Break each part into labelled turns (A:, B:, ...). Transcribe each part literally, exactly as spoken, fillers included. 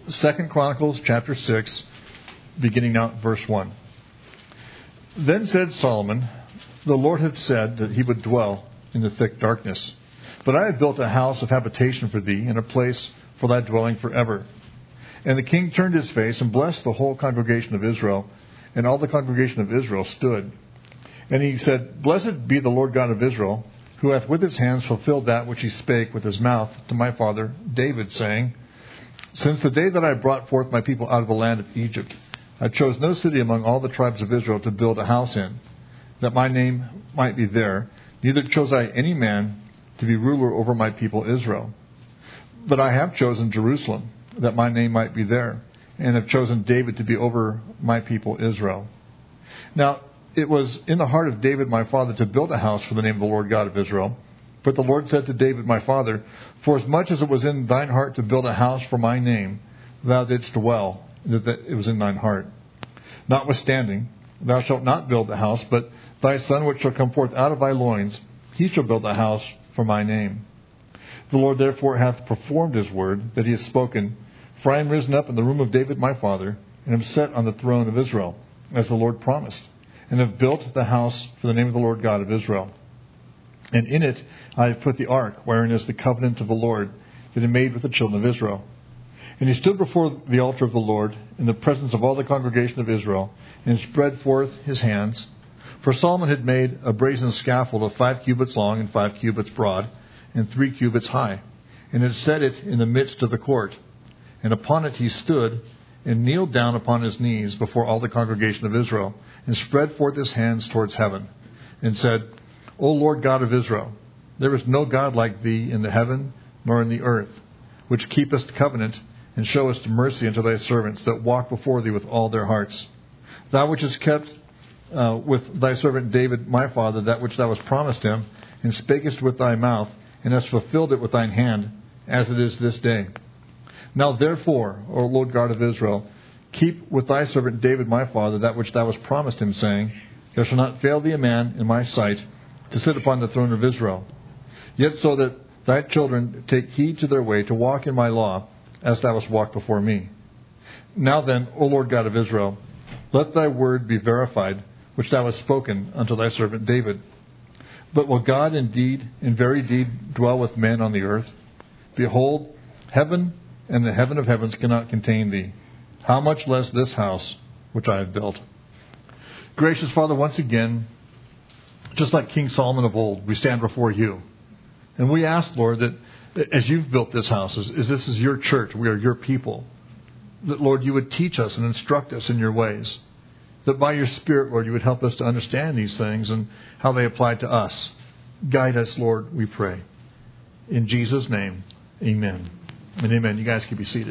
A: Second Chronicles chapter six, beginning now at verse one. Then said Solomon, the Lord had said that he would dwell in the thick darkness. But I have built a house of habitation for thee, and a place for thy dwelling forever. And the king turned his face and blessed the whole congregation of Israel. And all the congregation of Israel stood. And he said, Blessed be the Lord God of Israel, who hath with his hands fulfilled that which he spake with his mouth to my father David, saying, Since the day that I brought forth my people out of the land of Egypt, I chose no city among all the tribes of Israel to build a house in, that my name might be there. Neither chose I any man to be ruler over my people Israel. But I have chosen Jerusalem, that my name might be there, and have chosen David to be over my people Israel. Now, it was in the heart of David my father to build a house for the name of the Lord God of Israel. But the Lord said to David my father, Forasmuch as it was in thine heart to build a house for my name, thou didst well, that it was in thine heart. Notwithstanding, thou shalt not build the house, but thy son which shall come forth out of thy loins, he shall build a house for my name. The Lord therefore hath performed his word that he has spoken. For I am risen up in the room of David my father, and am set on the throne of Israel, as the Lord promised, and have built the house for the name of the Lord God of Israel. And in it I have put the ark, wherein is the covenant of the Lord that he made with the children of Israel. And he stood before the altar of the Lord in the presence of all the congregation of Israel, and spread forth his hands. For Solomon had made a brazen scaffold of five cubits long and five cubits broad, and three cubits high, and had set it in the midst of the court. And upon it he stood, and kneeled down upon his knees before all the congregation of Israel, and spread forth his hands towards heaven, and said, O Lord God of Israel, there is no God like thee in the heaven nor in the earth, which keepest covenant, and showest mercy unto thy servants that walk before thee with all their hearts. Thou which hast kept uh, with thy servant David my father that which thou hast promised him, and spakest with thy mouth, and hast fulfilled it with thine hand, as it is this day. Now therefore, O Lord God of Israel, keep with thy servant David my father that which thou hast promised him, saying, There shall not fail thee a man in my sight to sit upon the throne of Israel. Yet so that thy children take heed to their way to walk in my law, as thou hast walked before me. Now then, O Lord God of Israel, let thy word be verified, which thou hast spoken unto thy servant David. But will God indeed, in very deed, dwell with men on the earth? Behold, heaven and the heaven of heavens cannot contain thee. How much less this house which I have built? Gracious Father, once again, just like King Solomon of old, we stand before you. And we ask, Lord, that as you've built this house, as, as this is your church, we are your people, that, Lord, you would teach us and instruct us in your ways. That by your Spirit, Lord, you would help us to understand these things and how they apply to us. Guide us, Lord, we pray. In Jesus' name, amen. And amen. You guys can be seated.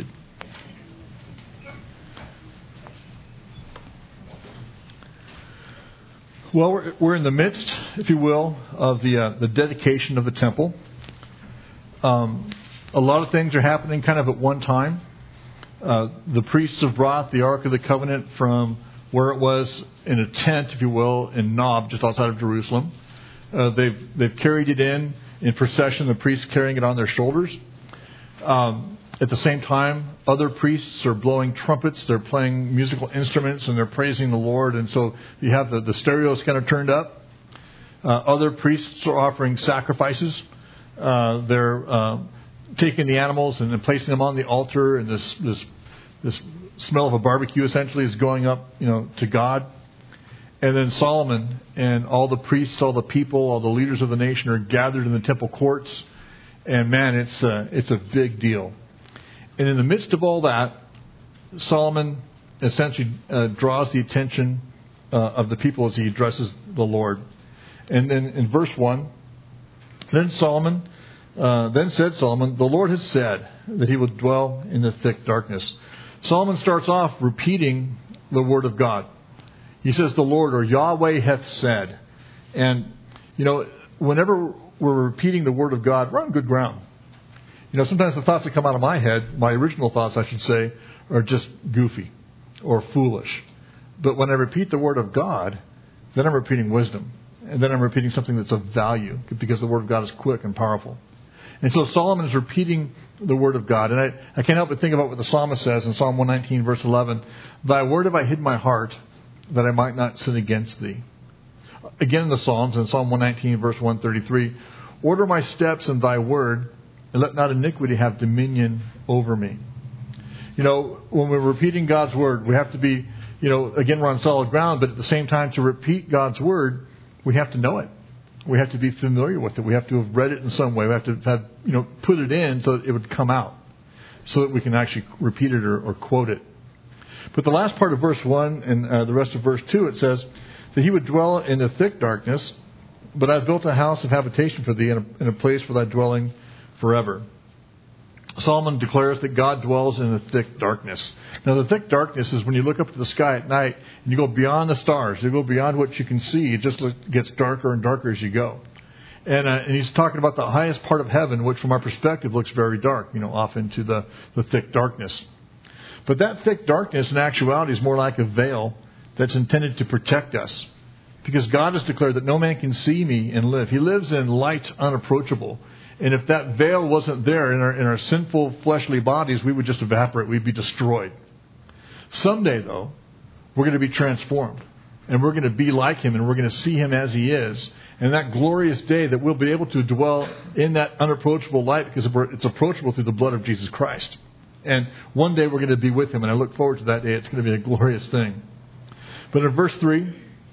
A: Well, we're, we're in the midst, if you will, of the uh, the dedication of the temple. Um, a lot of things are happening kind of at one time. Uh, the priests have brought the Ark of the Covenant from where it was in a tent, if you will, in Nob, just outside of Jerusalem. Uh, they've they've carried it in in procession. The priests carrying it on their shoulders. Um, at the same time, other priests are blowing trumpets. They're playing musical instruments and they're praising the Lord. And so you have the, the stereos kind of turned up. Uh, other priests are offering sacrifices. Uh, they're uh, taking the animals and then placing them on the altar, and this this this smell of a barbecue essentially is going up, you know, to God. And then Solomon and all the priests, all the people, all the leaders of the nation are gathered in the temple courts. And man, it's a, it's a big deal. And in the midst of all that, Solomon essentially uh, draws the attention uh, of the people as he addresses the Lord. And then in verse one, then Solomon, uh, then said Solomon, the Lord has said that he would dwell in the thick darkness. Solomon starts off repeating the word of God. He says, the Lord, or Yahweh hath said. And, you know, whenever we're repeating the word of God, we're on good ground. You know, sometimes the thoughts that come out of my head, my original thoughts, I should say, are just goofy or foolish. But when I repeat the word of God, then I'm repeating wisdom. And then I'm repeating something that's of value, because the word of God is quick and powerful. And so Solomon is repeating the word of God. And I, I can't help but think about what the psalmist says in Psalm one nineteen, verse eleven. Thy word have I hid in my heart, that I might not sin against thee. Again in the Psalms, in Psalm one nineteen, verse one thirty-three, order my steps in thy word, and let not iniquity have dominion over me. You know, when we're repeating God's word, we have to be, you know, again, we're on solid ground, but at the same time, to repeat God's word, we have to know it. We have to be familiar with it. We have to have read it in some way. We have to have, you know, put it in so that it would come out, so that we can actually repeat it or, or quote it. But the last part of verse one and uh, the rest of verse two, it says that he would dwell in the thick darkness, but I've built a house of habitation for thee, in a, in a place for thy dwelling forever. Solomon declares that God dwells in the thick darkness. Now, the thick darkness is when you look up to the sky at night and you go beyond the stars. You go beyond what you can see. It just gets darker and darker as you go. And, uh, and he's talking about the highest part of heaven, which from our perspective looks very dark, you know, off into the, the thick darkness. But that thick darkness in actuality is more like a veil that's intended to protect us. Because God has declared that no man can see me and live. He lives in light unapproachable. And if that veil wasn't there in our, in our sinful fleshly bodies, we would just evaporate. We'd be destroyed. Someday, though, we're going to be transformed. And we're going to be like Him. And we're going to see Him as He is. And that glorious day that we'll be able to dwell in that unapproachable light because it's approachable through the blood of Jesus Christ. And one day we're going to be with Him. And I look forward to that day. It's going to be a glorious thing. But in verse three,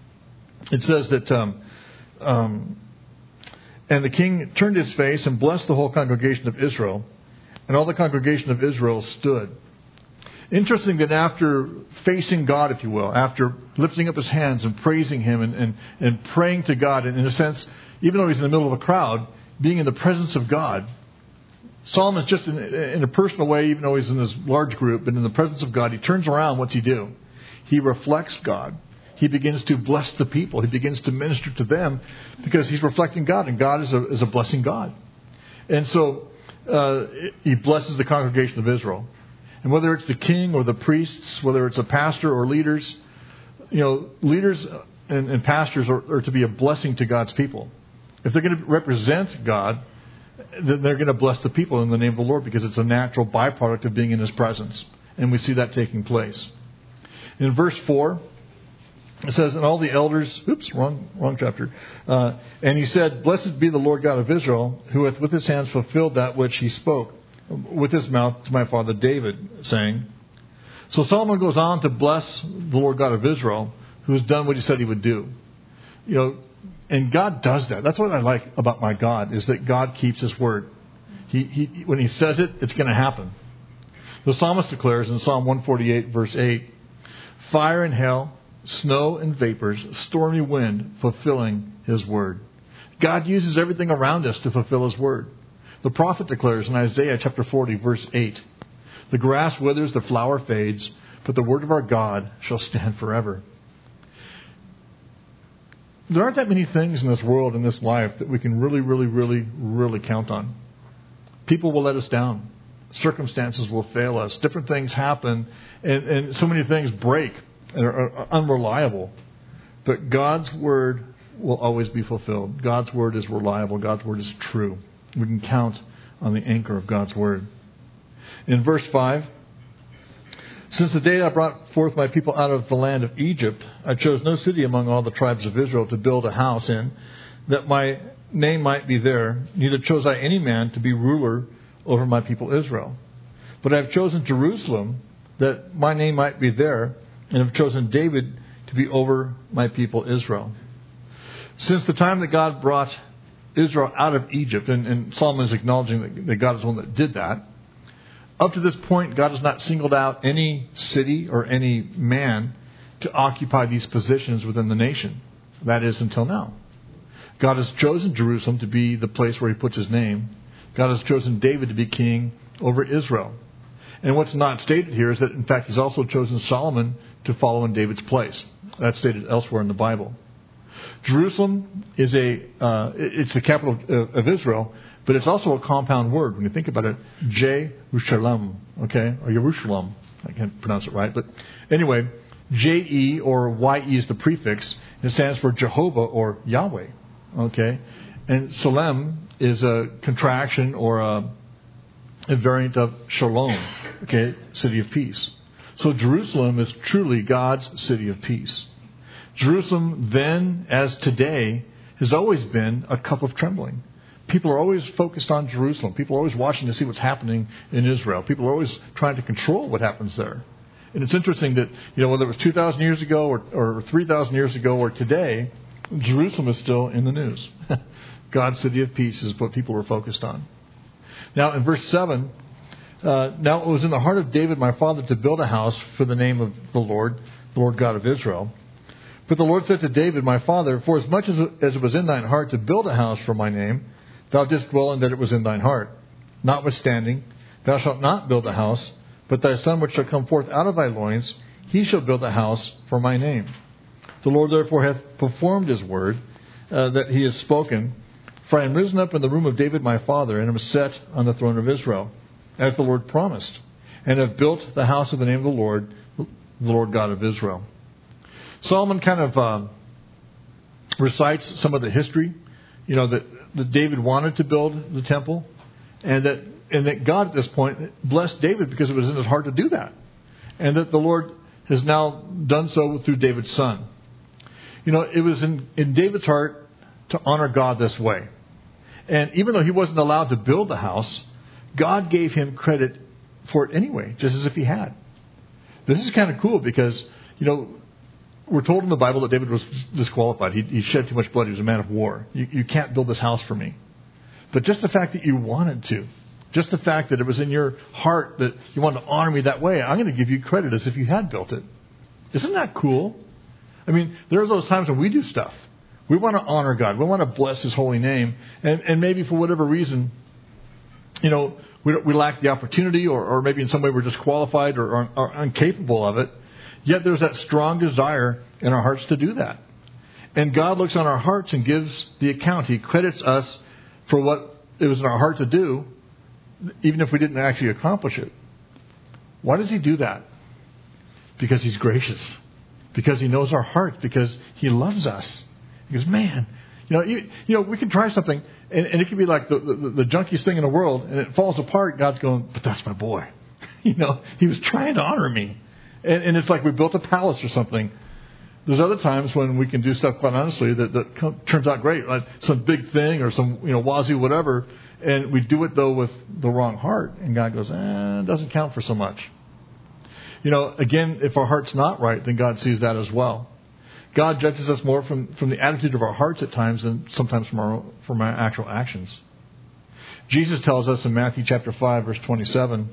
A: it says that... Um, um, And the king turned his face and blessed the whole congregation of Israel. And all the congregation of Israel stood. Interesting that after facing God, if you will, after lifting up his hands and praising Him and, and, and praying to God, and in a sense, even though he's in the middle of a crowd, being in the presence of God, Solomon is just in, in a personal way, even though he's in this large group, but in the presence of God, he turns around. What's he do? He reflects God. He begins to bless the people. He begins to minister to them because he's reflecting God, and God is a, is a blessing God. And so uh, he blesses the congregation of Israel. And whether it's the king or the priests, whether it's a pastor or leaders, you know, leaders and, and pastors are, are to be a blessing to God's people. If they're going to represent God, then they're going to bless the people in the name of the Lord because it's a natural byproduct of being in His presence. And we see that taking place. In verse four... it says, and all the elders, oops, wrong wrong chapter. Uh, and he said, blessed be the Lord God of Israel, who hath with his hands fulfilled that which he spoke with his mouth to my father David, saying. So Solomon goes on to bless the Lord God of Israel, who has done what he said he would do. You know, and God does that. That's what I like about my God, is that God keeps His word. He, he when He says it, it's going to happen. The psalmist declares in Psalm one forty-eight, verse eight, fire and hail, snow and vapors, stormy wind, fulfilling His word. God uses everything around us to fulfill His word. The prophet declares in Isaiah chapter forty, verse eight, the grass withers, the flower fades, but the word of our God shall stand forever. There aren't that many things in this world, in this life, that we can really, really, really, really count on. People will let us down. Circumstances will fail us. Different things happen, and, and so many things break and are unreliable. But God's word will always be fulfilled. God's word is reliable. God's word is true. We can count on the anchor of God's word. In verse five, since the day I brought forth my people out of the land of Egypt, I chose no city among all the tribes of Israel to build a house in, that my name might be there. Neither chose I any man to be ruler over my people Israel. But I have chosen Jerusalem, that my name might be there, and have chosen David to be over my people Israel. Since the time that God brought Israel out of Egypt, and, and Solomon is acknowledging that, that God is the one that did that, up to this point, God has not singled out any city or any man to occupy these positions within the nation. That is, until now. God has chosen Jerusalem to be the place where He puts His name. God has chosen David to be king over Israel. And what's not stated here is that, in fact, He's also chosen Solomon to follow in David's place. That's stated elsewhere in the Bible. Jerusalem is a, uh, it's the capital of, of Israel, but it's also a compound word. When you think about it, Jerusalem, okay, or Jerusalem. I can't pronounce it right, but anyway, J E or Y E is the prefix. It stands for Jehovah or Yahweh, okay. And Salem is a contraction or a, a variant of Shalom, okay, city of peace. So Jerusalem is truly God's city of peace. Jerusalem then, as today, has always been a cup of trembling. People are always focused on Jerusalem. People are always watching to see what's happening in Israel. People are always trying to control what happens there. And it's interesting that, you know, whether it was two thousand years ago or, or three thousand years ago or today, Jerusalem is still in the news. God's city of peace is what people were focused on. Now, in verse seven, uh, now it was in the heart of David, my father, to build a house for the name of the Lord, the Lord God of Israel. But the Lord said to David, my father, for as much as, as it was in thine heart to build a house for my name, thou didst dwell in that it was in thine heart. Notwithstanding, thou shalt not build a house, but thy son which shall come forth out of thy loins, he shall build a house for my name. The Lord therefore hath performed his word uh, that he has spoken. For I am risen up in the room of David my father, and am set on the throne of Israel, as the Lord promised, and have built the house of the name of the Lord, the Lord God of Israel. Solomon kind of uh, recites some of the history, you know, that, that David wanted to build the temple, and that and that God at this point blessed David because it was in his heart to do that, and that the Lord has now done so through David's son. You know, it was in, in David's heart to honor God this way. And even though he wasn't allowed to build the house, God gave him credit for it anyway, just as if he had. This is kind of cool because, you know, we're told in the Bible that David was disqualified. He, he shed too much blood. He was a man of war. You, you can't build this house for me. But just the fact that you wanted to, just the fact that it was in your heart that you wanted to honor me that way, I'm going to give you credit as if you had built it. Isn't that cool? I mean, there's those times when we do stuff. We want to honor God. We want to bless his holy name. And, and maybe for whatever reason, you know, we, we lack the opportunity or, or maybe in some way we're disqualified or, or, or incapable of it. Yet there's that strong desire in our hearts to do that. And God looks on our hearts and gives the account. He credits us for what it was in our heart to do, even if we didn't actually accomplish it. Why does he do that? Because he's gracious. Because he knows our heart. Because he loves us. He goes, man, you know, you, you know, we can try something, and, and it can be like the, the, the junkiest thing in the world, and it falls apart. God's going, but that's my boy. You know, he was trying to honor me. And, and it's like we built a palace or something. There's other times when we can do stuff, quite honestly, that, that come, turns out great, like some big thing or some, you know, wazoo whatever, and we do it, though, with the wrong heart. And God goes, eh, it doesn't count for so much. You know, again, if our heart's not right, then God sees that as well. God judges us more from, from the attitude of our hearts at times than sometimes from our, from our actual actions. Jesus tells us in Matthew chapter five, verse twenty-seven,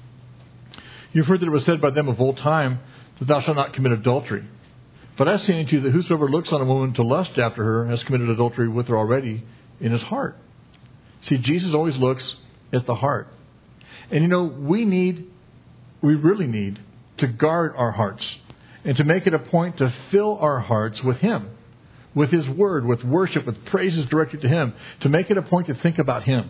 A: you've heard that it was said by them of old time that thou shalt not commit adultery. But I say unto you that whosoever looks on a woman to lust after her has committed adultery with her already in his heart. See, Jesus always looks at the heart. And you know, we need, we really need to guard our hearts and to make it a point to fill our hearts with him, with his word, with worship, with praises directed to him, to make it a point to think about him.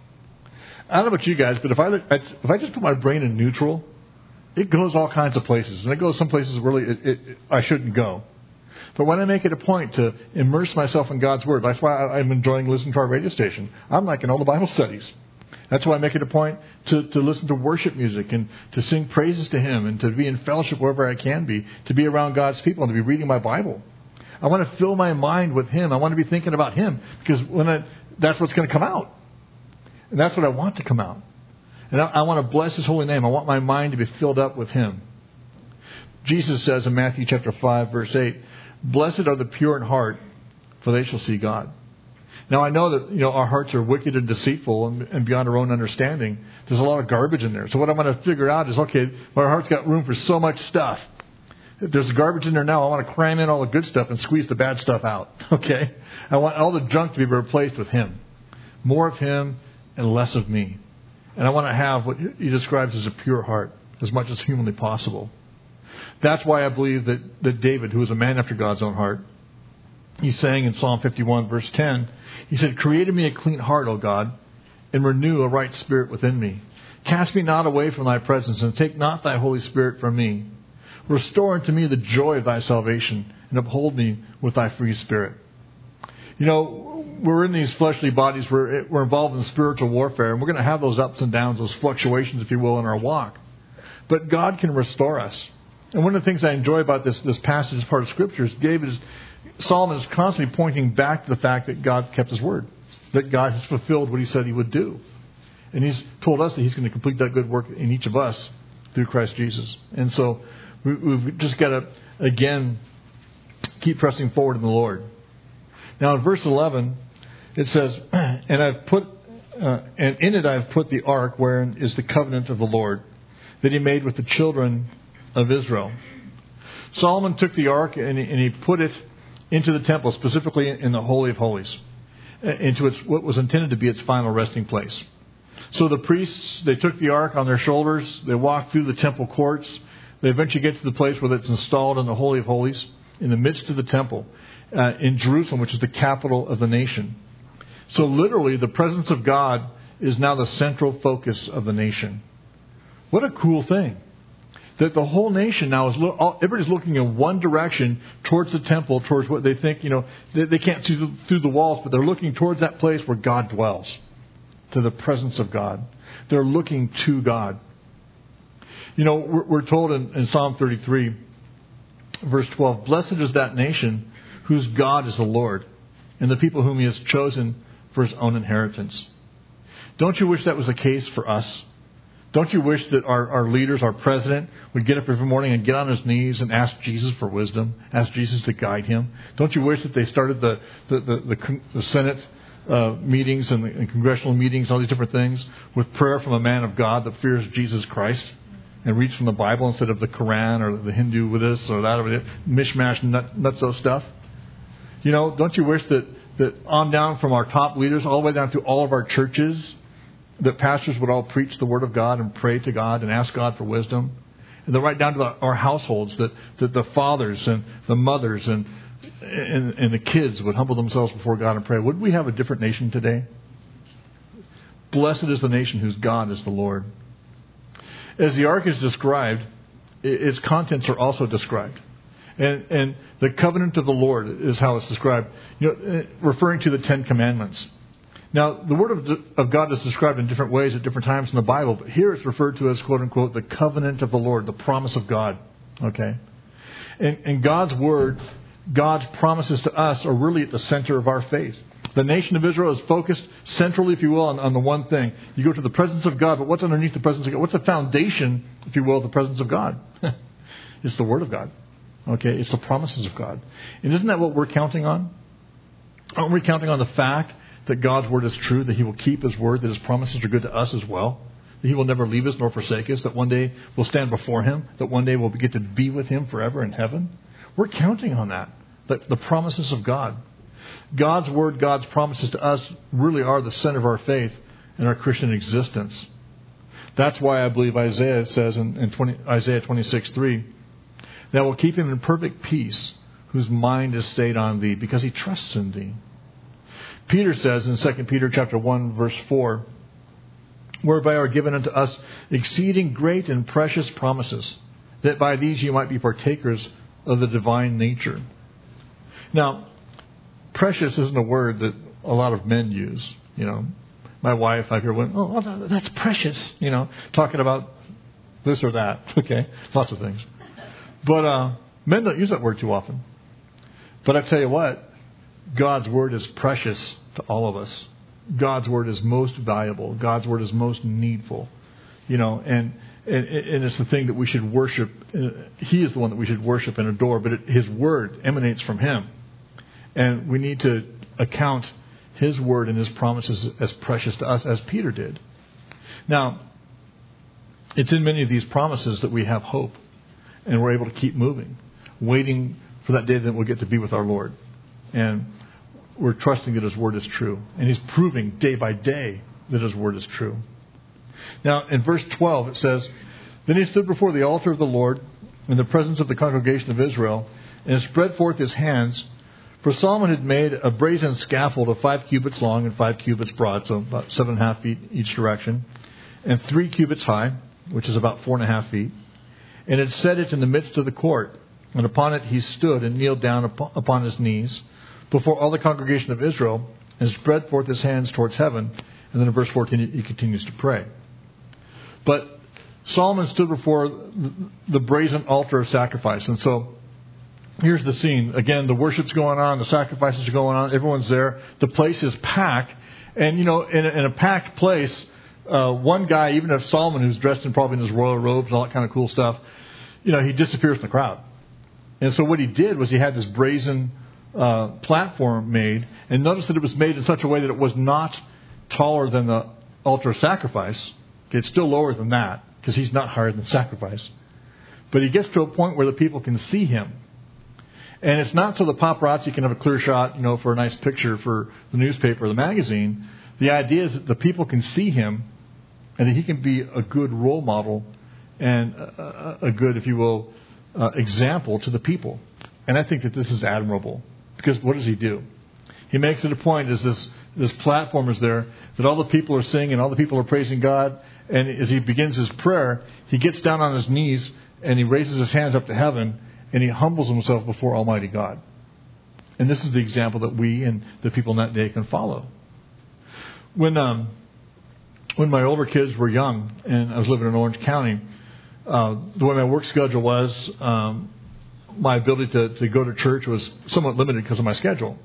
A: I don't know about you guys, but if I look, if I just put my brain in neutral, it goes all kinds of places. And it goes some places really it, it, it, I shouldn't go. But when I make it a point to immerse myself in God's word, that's why I'm enjoying listening to our radio station. I'm liking all the Bible studies. That's why I make it a point to, to listen to worship music and to sing praises to him and to be in fellowship wherever I can be, to be around God's people and to be reading my Bible. I want to fill my mind with him. I want to be thinking about him because when I, that's what's going to come out. And that's what I want to come out. And I, I want to bless his holy name. I want my mind to be filled up with him. Jesus says in Matthew chapter five, verse eight, blessed are the pure in heart, for they shall see God. Now, I know that, you know, our hearts are wicked and deceitful and, and beyond our own understanding. There's a lot of garbage in there. So what I want to figure out is, okay, my heart's got room for so much stuff. If there's garbage in there now, I want to cram in all the good stuff and squeeze the bad stuff out. Okay? I want all the junk to be replaced with him. More of him and less of me. And I want to have what he describes as a pure heart, as much as humanly possible. That's why I believe that, that David, who was a man after God's own heart, he's saying in Psalm fifty-one, verse ten, he said, create in me a clean heart, O God, and renew a right spirit within me. Cast me not away from thy presence, and take not thy Holy Spirit from me. Restore unto me the joy of thy salvation, and uphold me with thy free spirit. You know, we're in these fleshly bodies. We're, we're involved in spiritual warfare, and we're going to have those ups and downs, those fluctuations, if you will, in our walk. But God can restore us. And one of the things I enjoy about this, this passage, part of Scripture, is David is, Solomon is constantly pointing back to the fact that God kept His word, that God has fulfilled what He said He would do. And He's told us that He's going to complete that good work in each of us through Christ Jesus. And so we, we've just got to, again, keep pressing forward in the Lord. Now in verse eleven, it says, and I've put, uh, and in it I've put the ark wherein is the covenant of the Lord that He made with the children of Israel. Solomon took the ark and he, and he put it into the temple, specifically in the Holy of Holies, into its what was intended to be its final resting place. So the priests, they took the ark on their shoulders, they walked through the temple courts, they eventually get to the place where it's installed in the Holy of Holies, in the midst of the temple, uh, in Jerusalem, which is the capital of the nation. So literally, the presence of God is now the central focus of the nation. What a cool thing. That the whole nation now is, lo- everybody's looking in one direction towards the temple, towards what they think, you know, they, they can't see through the walls, but they're looking towards that place where God dwells, to the presence of God. They're looking to God. You know, we're, we're told in, in Psalm thirty-three, verse twelve, blessed is that nation whose God is the Lord, and the people whom He has chosen for His own inheritance. Don't you wish that was the case for us? Don't you wish that our, our leaders, our president, would get up every morning and get on his knees and ask Jesus for wisdom, ask Jesus to guide him? Don't you wish that they started the the, the, the, the Senate uh, meetings and the and congressional meetings, all these different things, with prayer from a man of God that fears Jesus Christ and reads from the Bible instead of the Quran or the Hindu with this or that or that, mishmash, nut, nutso stuff? You know, don't you wish that, that on down from our top leaders all the way down through all of our churches, that pastors would all preach the Word of God and pray to God and ask God for wisdom? And then right down to the, our households, that, that the fathers and the mothers and, and and the kids would humble themselves before God and pray. Would we have a different nation today? Blessed is the nation whose God is the Lord. As the ark is described, its contents are also described. And, and the covenant of the Lord is how it's described, you know, referring to the Ten Commandments. Now, the Word of, of God is described in different ways at different times in the Bible, but here it's referred to as, quote unquote, the covenant of the Lord, the promise of God. Okay? And, and God's Word, God's promises to us are really at the center of our faith. The nation of Israel is focused centrally, if you will, on, on the one thing. You go to the presence of God, but what's underneath the presence of God? What's the foundation, if you will, of the presence of God? It's the Word of God. Okay? It's the promises of God. And isn't that what we're counting on? Aren't we counting on the fact that God's Word is true, that He will keep His Word, that His promises are good to us as well, that He will never leave us nor forsake us, that one day we'll stand before Him, that one day we'll get to be with Him forever in heaven? We're counting on that, that the promises of God. God's Word, God's promises to us really are the center of our faith and our Christian existence. That's why I believe Isaiah says in, in twenty, Isaiah twenty-six three, that will keep him in perfect peace whose mind is stayed on Thee, because he trusts in Thee. Peter says in Second Peter chapter one, verse four, whereby are given unto us exceeding great and precious promises, that by these you might be partakers of the divine nature. Now, precious isn't a word that a lot of men use. You know, my wife, I hear, oh, that's precious, you know, talking about this or that. Okay, lots of things. But uh, men don't use that word too often. But I tell you what, God's Word is precious to all of us. God's Word is most valuable. God's Word is most needful. You know, and, and, and it's the thing that we should worship. He is the one that we should worship and adore, but it, His Word emanates from Him. And we need to account His Word and His promises as precious to us, as Peter did. Now, it's in many of these promises that we have hope, and we're able to keep moving, waiting for that day that we'll get to be with our Lord. And we're trusting that His Word is true. And He's proving day by day that His Word is true. Now, in verse twelve, it says, then he stood before the altar of the Lord in the presence of the congregation of Israel, and spread forth his hands. For Solomon had made a brazen scaffold of five cubits long and five cubits broad, so about seven and a half feet each direction, and three cubits high, which is about four and a half feet, and had set it in the midst of the court. And upon it he stood and kneeled down upon his knees before all the congregation of Israel, and spread forth his hands towards heaven. And then in verse fourteen, he continues to pray. But Solomon stood before the brazen altar of sacrifice. And so here's the scene. Again, the worship's going on, the sacrifices are going on, everyone's there. The place is packed. And, you know, in a, in a packed place, uh, one guy, even if Solomon, who's dressed in probably in his royal robes and all that kind of cool stuff, you know, he disappears in the crowd. And so what he did was he had this brazen uh, platform made. And notice that it was made in such a way that it was not taller than the altar of sacrifice. Okay, it's still lower than that because he's not higher than sacrifice. But he gets to a point where the people can see him. And it's not so the paparazzi can have a clear shot, you know, for a nice picture for the newspaper or the magazine. The idea is that the people can see him and that he can be a good role model and a, a good, if you will, uh, example to the people. And I think that this is admirable because what does he do? He makes it a point as this, this platform is there that all the people are singing and all the people are praising God. And as he begins his prayer, he gets down on his knees and he raises his hands up to heaven. And he humbles himself before Almighty God. And this is the example that we and the people in that day can follow. When um, when my older kids were young and I was living in Orange County, uh, the way my work schedule was, um, my ability to, to go to church was somewhat limited because of my schedule.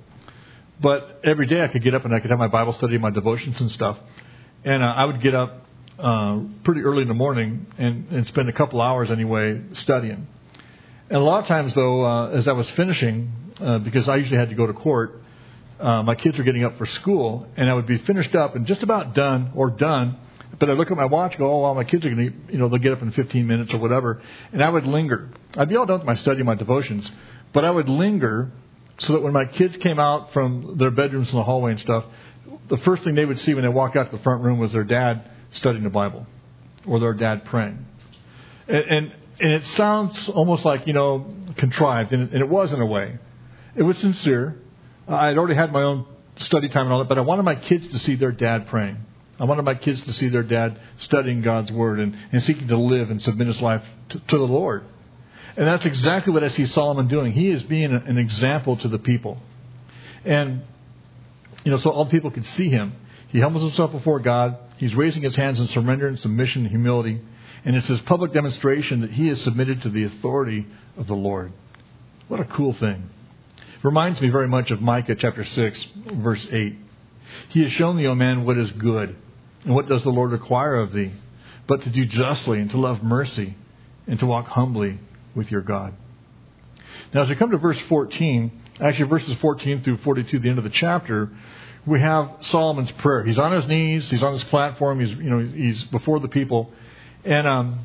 A: But every day I could get up and I could have my Bible study, my devotions and stuff. And uh, I would get up uh, pretty early in the morning and, and spend a couple hours anyway studying. And a lot of times, though, uh, as I was finishing, uh, because I usually had to go to court, uh, my kids were getting up for school, and I would be finished up and just about done or done. But I look at my watch and go, oh, well, my kids are going to, you know, they'll get up in fifteen minutes or whatever. And I would linger. I'd be all done with my study, my devotions. But I would linger so that when my kids came out from their bedrooms in the hallway and stuff, the first thing they would see when they walked out to the front room was their dad studying the Bible or their dad praying. And, and And it sounds almost like, you know, contrived, and it was in a way. It was sincere. I'd already had my own study time and all that, but I wanted my kids to see their dad praying. I wanted my kids to see their dad studying God's Word and, and seeking to live and submit his life to, to the Lord. And that's exactly what I see Solomon doing. He is being an example to the people. And, you know, so all people could see him. He humbles himself before God. He's raising his hands in surrender and submission and humility. And it's his public demonstration that he is submitted to the authority of the Lord. What a cool thing. It reminds me very much of Micah chapter six, verse eight. He has shown thee, O man, what is good, and what does the Lord require of thee, but to do justly and to love mercy and to walk humbly with your God. Now, as we come to verse fourteen, actually verses fourteen through forty-two, the end of the chapter, we have Solomon's prayer. He's on his knees. He's on his platform. He's, you know, he's before the people. And um,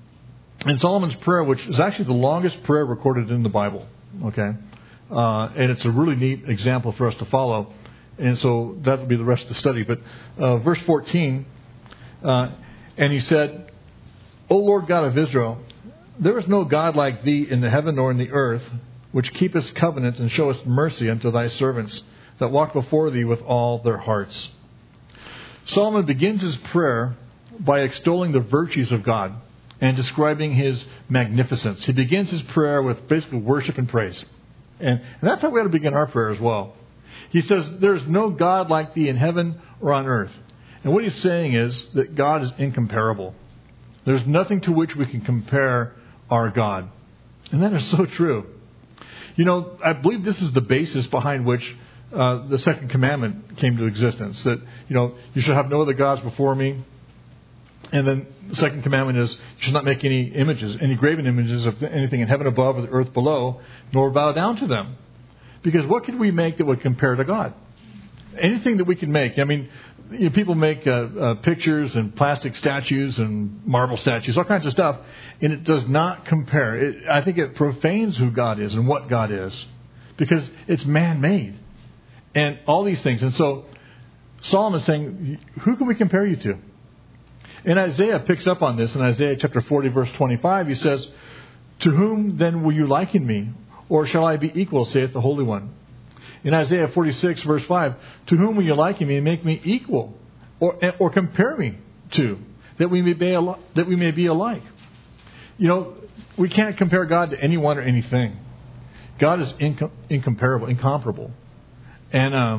A: in Solomon's prayer, which is actually the longest prayer recorded in the Bible, okay, uh, and it's a really neat example for us to follow, and so that will be the rest of the study. But uh, verse fourteen, uh, and he said, O Lord God of Israel, there is no God like thee in the heaven nor in the earth, which keepest covenant and showest mercy unto thy servants, that walk before thee with all their hearts. Solomon begins his prayer by extolling the virtues of God and describing his magnificence. He begins his prayer with basically worship and praise. And, and that's how we ought to begin our prayer as well. He says, there is no God like thee in heaven or on earth. And what he's saying is that God is incomparable. There's nothing to which we can compare our God. And that is so true. You know, I believe this is the basis behind which uh, the second commandment came to existence. That, you know, you shall have no other gods before me. And then the second commandment is, you should not make any images, any graven images of anything in heaven above or the earth below, nor bow down to them. Because what could we make that would compare to God? Anything that we can make. I mean, you know, people make uh, uh, pictures and plastic statues and marble statues, all kinds of stuff, and it does not compare. It, I think it profanes who God is and what God is, because it's man-made. And all these things. And so Solomon is saying, who can we compare you to? And Isaiah picks up on this in Isaiah chapter forty, verse twenty-five. He says, to whom then will you liken me? Or shall I be equal, saith the Holy One? In Isaiah forty-six, verse five, to whom will you liken me and make me equal? Or or compare me to, that we may be al- that we may be alike? You know, we can't compare God to anyone or anything. God is incom- incomparable, incomparable. And um,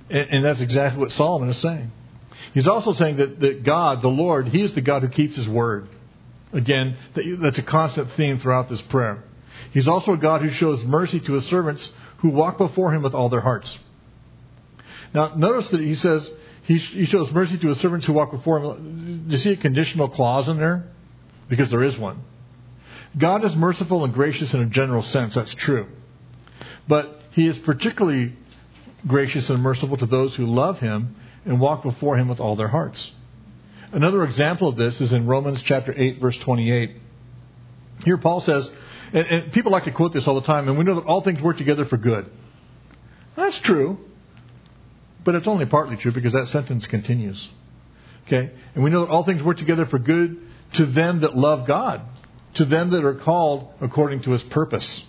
A: And, and that's exactly what Solomon is saying. He's also saying that, that God, the Lord, He is the God who keeps His word. Again, that, that's a constant theme throughout this prayer. He's also a God who shows mercy to His servants who walk before Him with all their hearts. Now, notice that He says He, he shows mercy to His servants who walk before Him. Do you see a conditional clause in there? Because there is one. God is merciful and gracious in a general sense. That's true. But He is particularly gracious and merciful to those who love Him and walk before Him with all their hearts. Another example of this is in Romans chapter eight, verse twenty-eight. Here Paul says, and, and people like to quote this all the time, and we know that all things work together for good. That's true, but it's only partly true because that sentence continues. Okay? And we know that all things work together for good to them that love God, to them that are called according to His purpose.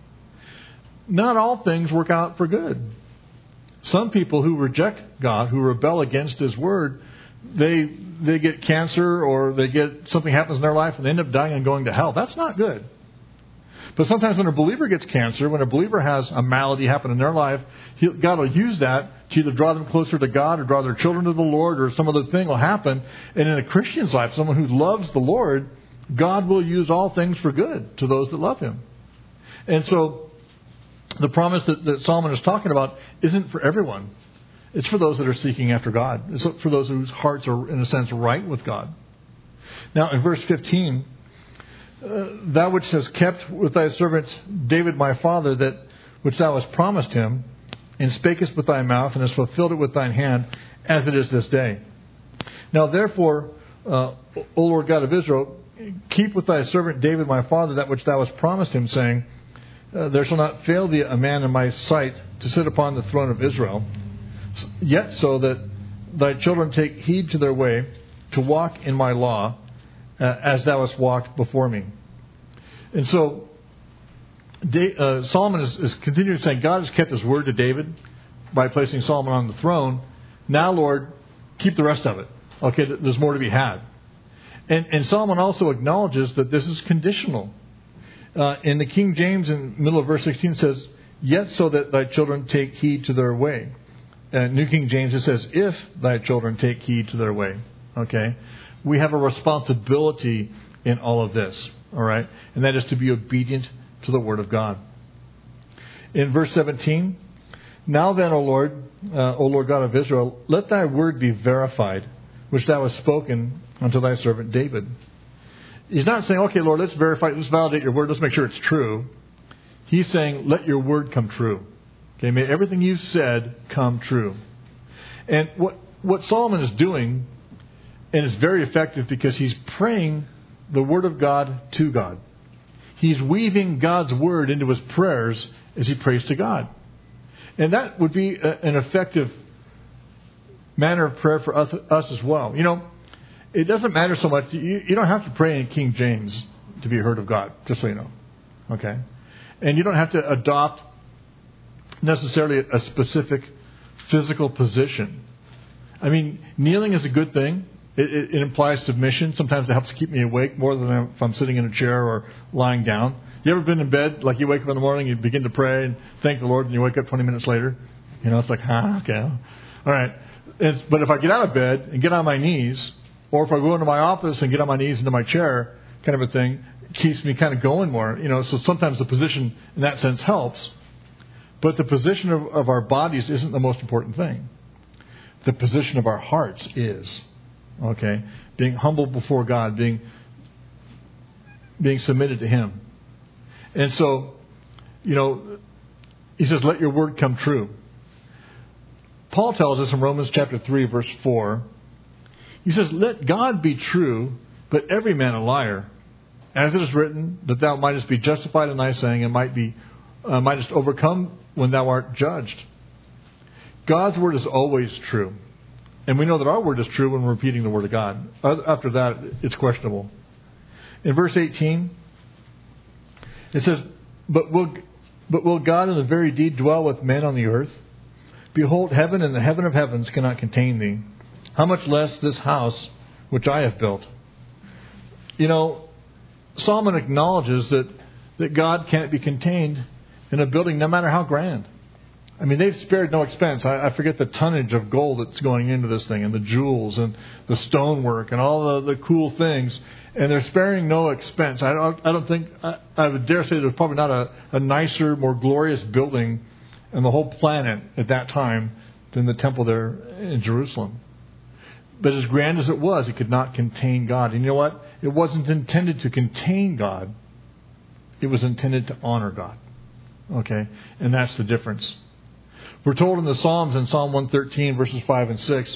A: Not all things work out for good. Some people who reject God, who rebel against His word, they they get cancer or they get something happens in their life and they end up dying and going to hell. That's not good. But sometimes when a believer gets cancer, when a believer has a malady happen in their life, he, God will use that to either draw them closer to God or draw their children to the Lord, or some other thing will happen. And in a Christian's life, someone who loves the Lord, God will use all things for good to those that love Him. And so the promise that, that Solomon is talking about isn't for everyone. It's for those that are seeking after God. It's for those whose hearts are, in a sense, right with God. Now, in verse fifteen, uh, thou which hast kept with thy servant David my father that which thou hast promised him, and spakest with thy mouth, and hast fulfilled it with thine hand, as it is this day. Now, therefore, uh, O Lord God of Israel, keep with thy servant David my father that which thou hast promised him, saying, uh, there shall not fail thee a man in my sight to sit upon the throne of Israel. Yet so that thy children take heed to their way, to walk in my law, uh, as thou hast walked before me. And so uh, Solomon is, is continuing saying, God has kept His word to David by placing Solomon on the throne. Now, Lord, keep the rest of it. Okay, there's more to be had. And, and Solomon also acknowledges that this is conditional. Uh, in the King James, in the middle of verse sixteen, it says, yet so that thy children take heed to their way. Uh, New King James, it says, if thy children take heed to their way. Okay? We have a responsibility in all of this. All right? And that is to be obedient to the Word of God. In verse seventeen, now then, O Lord, uh, O Lord God of Israel, let thy word be verified, which thou hast spoken unto thy servant David. He's not saying, okay, Lord, let's verify, let's validate your word, let's make sure it's true. He's saying, let your word come true. Okay, may everything you said come true. And what, what Solomon is doing, and it's very effective because he's praying the word of God to God. He's weaving God's word into his prayers as he prays to God. And that would be a, an effective manner of prayer for us, us as well. You know, it doesn't matter so much. You, you don't have to pray in King James to be heard of God, just so you know. Okay? And you don't have to adopt necessarily a specific physical position. I mean, kneeling is a good thing. It, it, it implies submission. Sometimes it helps keep me awake more than if I'm sitting in a chair or lying down. You ever been in bed, like you wake up in the morning, you begin to pray and thank the Lord, and you wake up twenty minutes later? You know, it's like, huh, okay. All right. It's, but if I get out of bed and get on my knees, or if I go into my office and get on my knees into my chair, kind of a thing, it keeps me kind of going more. You know, so sometimes the position in that sense helps. But the position of, of our bodies isn't the most important thing. The position of our hearts is. Okay? Being humble before God, being being submitted to Him. And so, you know, he says, let your word come true. Paul tells us in Romans chapter three, verse four, he says, let God be true, but every man a liar. As it is written, that thou mightest be justified in thy saying, and might be, uh, mightest overcome when thou art judged. God's word is always true. And we know that our word is true when we're repeating the word of God. After that, it's questionable. In verse eighteen, it says, But will, but will God in the very deed dwell with men on the earth? Behold, heaven and the heaven of heavens cannot contain thee. How much less this house which I have built? You know, Solomon acknowledges that, that God can't be contained in a building no matter how grand. I mean, they've spared no expense. I, I forget the tonnage of gold that's going into this thing, and the jewels and the stonework and all the, the cool things. And they're sparing no expense. I don't, I don't think, I, I would dare say there's probably not a, a nicer, more glorious building on the whole planet at that time than the temple there in Jerusalem. But as grand as it was, it could not contain God. And you know what? It wasn't intended to contain God. It was intended to honor God. Okay? And that's the difference. We're told in the Psalms, in Psalm one thirteen, verses five and six,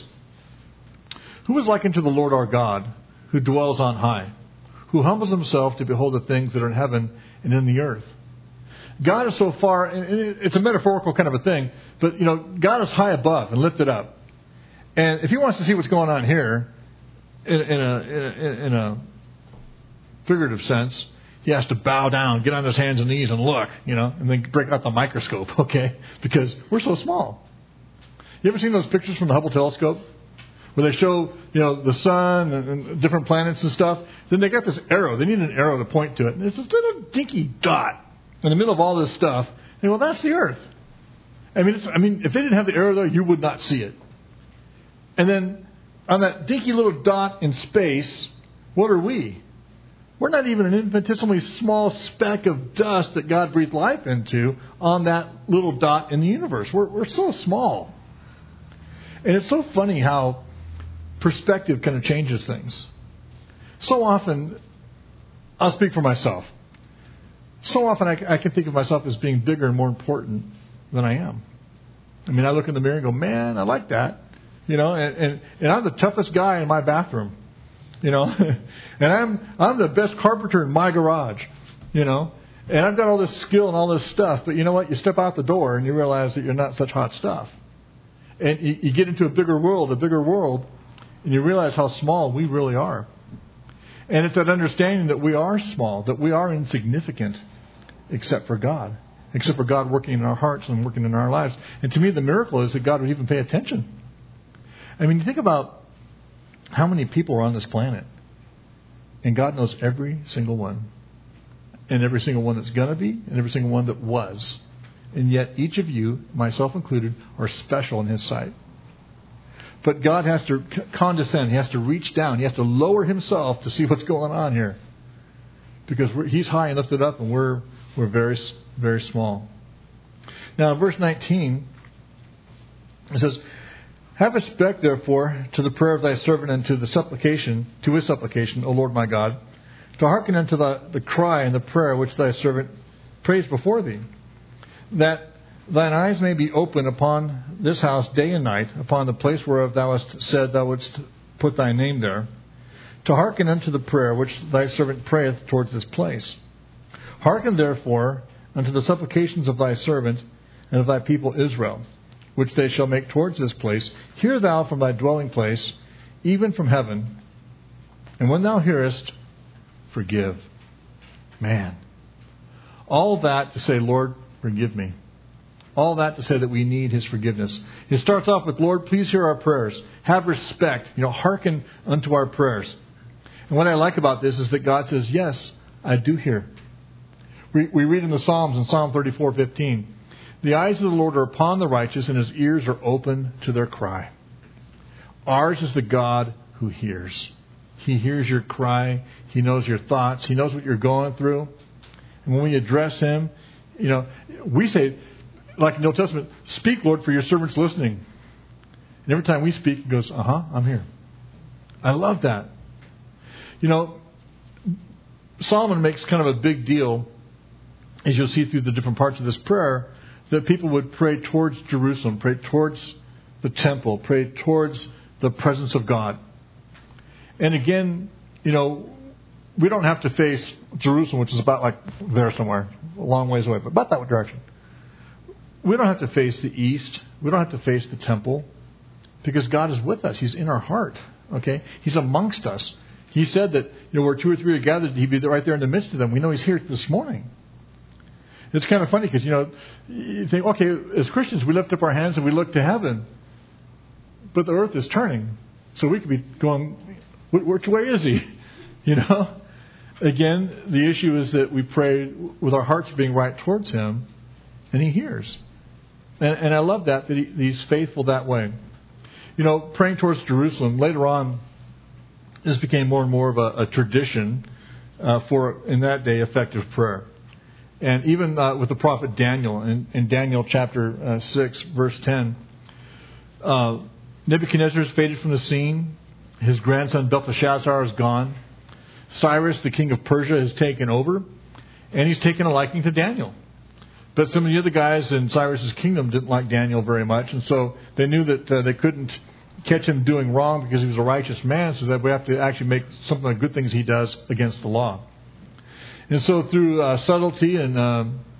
A: who is like unto the Lord our God, who dwells on high, who humbles himself to behold the things that are in heaven and in the earth. God is so far, and it's a metaphorical kind of a thing, but, you know, God is high above and lifted up. And if he wants to see what's going on here, in, in, a, in, a, in a figurative sense, he has to bow down, get on his hands and knees and look, you know, and then break out the microscope, okay? Because we're so small. You ever seen those pictures from the Hubble telescope? Where they show, you know, the sun and, and different planets and stuff. Then they got this arrow. They need an arrow to point to it. And it's this little dinky dot in the middle of all this stuff. And well, that's the Earth. I mean, it's, I mean, if they didn't have the arrow there, you would not see it. And then on that dinky little dot in space, what are we? We're not even an infinitesimally small speck of dust that God breathed life into on that little dot in the universe. We're, we're so small. And it's so funny how perspective kind of changes things. So often, I'll speak for myself. So often I, I can think of myself as being bigger and more important than I am. I mean, I look in the mirror and go, man, I like that. You know, and, and, and I'm the toughest guy in my bathroom. You know, and I'm I'm the best carpenter in my garage. You know, and I've got all this skill and all this stuff. But you know what? You step out the door and you realize that you're not such hot stuff. And you, you get into a bigger world, a bigger world, and you realize how small we really are. And it's that understanding that we are small, that we are insignificant, except for God. Except for God working in our hearts and working in our lives. And to me, the miracle is that God would even pay attention. I mean, think about how many people are on this planet. And God knows every single one. And every single one that's going to be, and every single one that was. And yet each of you, myself included, are special in His sight. But God has to condescend. He has to reach down. He has to lower Himself to see what's going on here. Because we're, He's high and lifted up, and we're we're very, very small. Now, in verse nineteen, it says, have respect, therefore, to the prayer of thy servant and to the supplication, to his supplication, O Lord my God, to hearken unto the, the cry and the prayer which thy servant prays before thee, that thine eyes may be open upon this house day and night, upon the place whereof thou hast said thou wouldst put thy name there, to hearken unto the prayer which thy servant prayeth towards this place. Hearken therefore unto the supplications of thy servant and of thy people Israel, which they shall make towards this place. Hear thou from thy dwelling place, even from heaven, and when thou hearest, forgive. Man. All that to say, Lord, forgive me. All that to say that we need His forgiveness. It starts off with, Lord, please hear our prayers. Have respect. You know, hearken unto our prayers. And what I like about this is that God says, yes, I do hear. We, we read in the Psalms, in Psalm thirty-four fifteen, the eyes of the Lord are upon the righteous, and His ears are open to their cry. Ours is the God who hears. He hears your cry. He knows your thoughts. He knows what you're going through. And when we address Him, you know, we say, like in the Old Testament, speak, Lord, for your servant's listening. And every time we speak, He goes, uh-huh, I'm here. I love that. You know, Solomon makes kind of a big deal, as you'll see through the different parts of this prayer, that people would pray towards Jerusalem, pray towards the temple, pray towards the presence of God. And again, you know, we don't have to face Jerusalem, which is about like there somewhere, a long ways away, but about that direction. We don't have to face the east. We don't have to face the temple, because God is with us. He's in our heart. Okay? He's amongst us. He said that, you know, where two or three are gathered, He'd be right there in the midst of them. We know He's here this morning. It's kind of funny because, you know, you think, okay, as Christians, we lift up our hands and we look to heaven. But the earth is turning. So we could be going, which way is He? You know? Again, the issue is that we pray with our hearts being right towards Him, and He hears. And, and I love that, that he, he's faithful that way. You know, praying towards Jerusalem, later on, this became more and more of a, a tradition uh, for, in that day, effective prayer. And even uh, with the prophet Daniel, in, in Daniel chapter uh, six, verse ten, uh, Nebuchadnezzar has faded from the scene. His grandson Belteshazzar is gone. Cyrus, the king of Persia, has taken over. And he's taken a liking to Daniel. But some of the other guys in Cyrus's kingdom didn't like Daniel very much. And so they knew that uh, they couldn't catch him doing wrong because he was a righteous man. So that we have to actually make some of the good things he does against the law. And so through uh, subtlety and uh,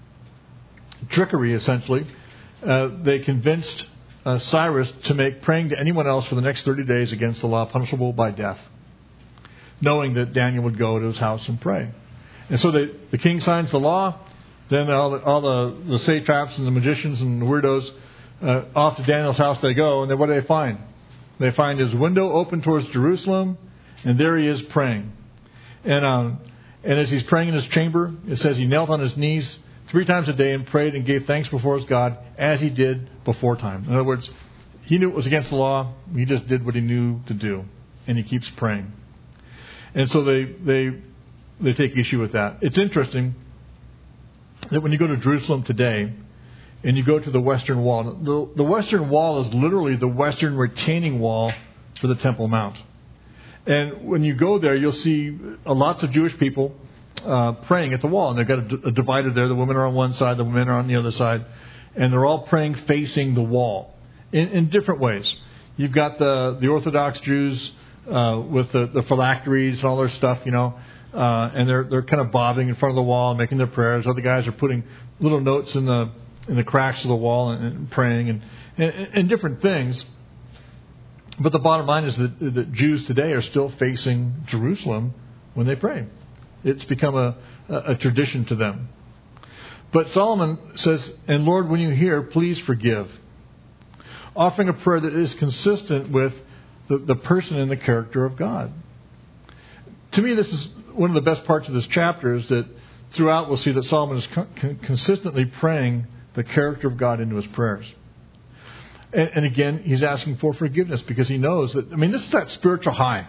A: trickery, essentially, uh, they convinced uh, Cyrus to make praying to anyone else for the next thirty days against the law punishable by death, knowing that Daniel would go to his house and pray. And so they, the king signs the law. Then all the, all the, the satraps and the magicians and the weirdos, uh, off to Daniel's house they go. And then what do they find? They find his window open towards Jerusalem, and there he is praying. And um, and as he's praying in his chamber, it says he knelt on his knees three times a day and prayed and gave thanks before his God as he did before time. In other words, he knew it was against the law. He just did what he knew to do. And he keeps praying. And so they they they take issue with that. It's interesting that when you go to Jerusalem today and you go to the Western Wall, the, the Western Wall is literally the Western retaining wall for the Temple Mount. And when you go there, you'll see lots of Jewish people uh, praying at the wall. And they've got a, a divider there. The women are on one side, the men are on the other side. And they're all praying facing the wall in, in different ways. You've got the, the Orthodox Jews uh, with the, the phylacteries and all their stuff, you know. Uh, and they're they're kind of bobbing in front of the wall and making their prayers. Other guys are putting little notes in the in the cracks of the wall and, and praying and, and, and different things. But the bottom line is that, that Jews today are still facing Jerusalem when they pray. It's become a, a, a tradition to them. But Solomon says, "And Lord, when you hear, please forgive." Offering a prayer that is consistent with the, the person and the character of God. To me, this is one of the best parts of this chapter, is that throughout we'll see that Solomon is con- consistently praying the character of God into his prayers. And, and again, he's asking for forgiveness because he knows that, I mean, this is that spiritual high.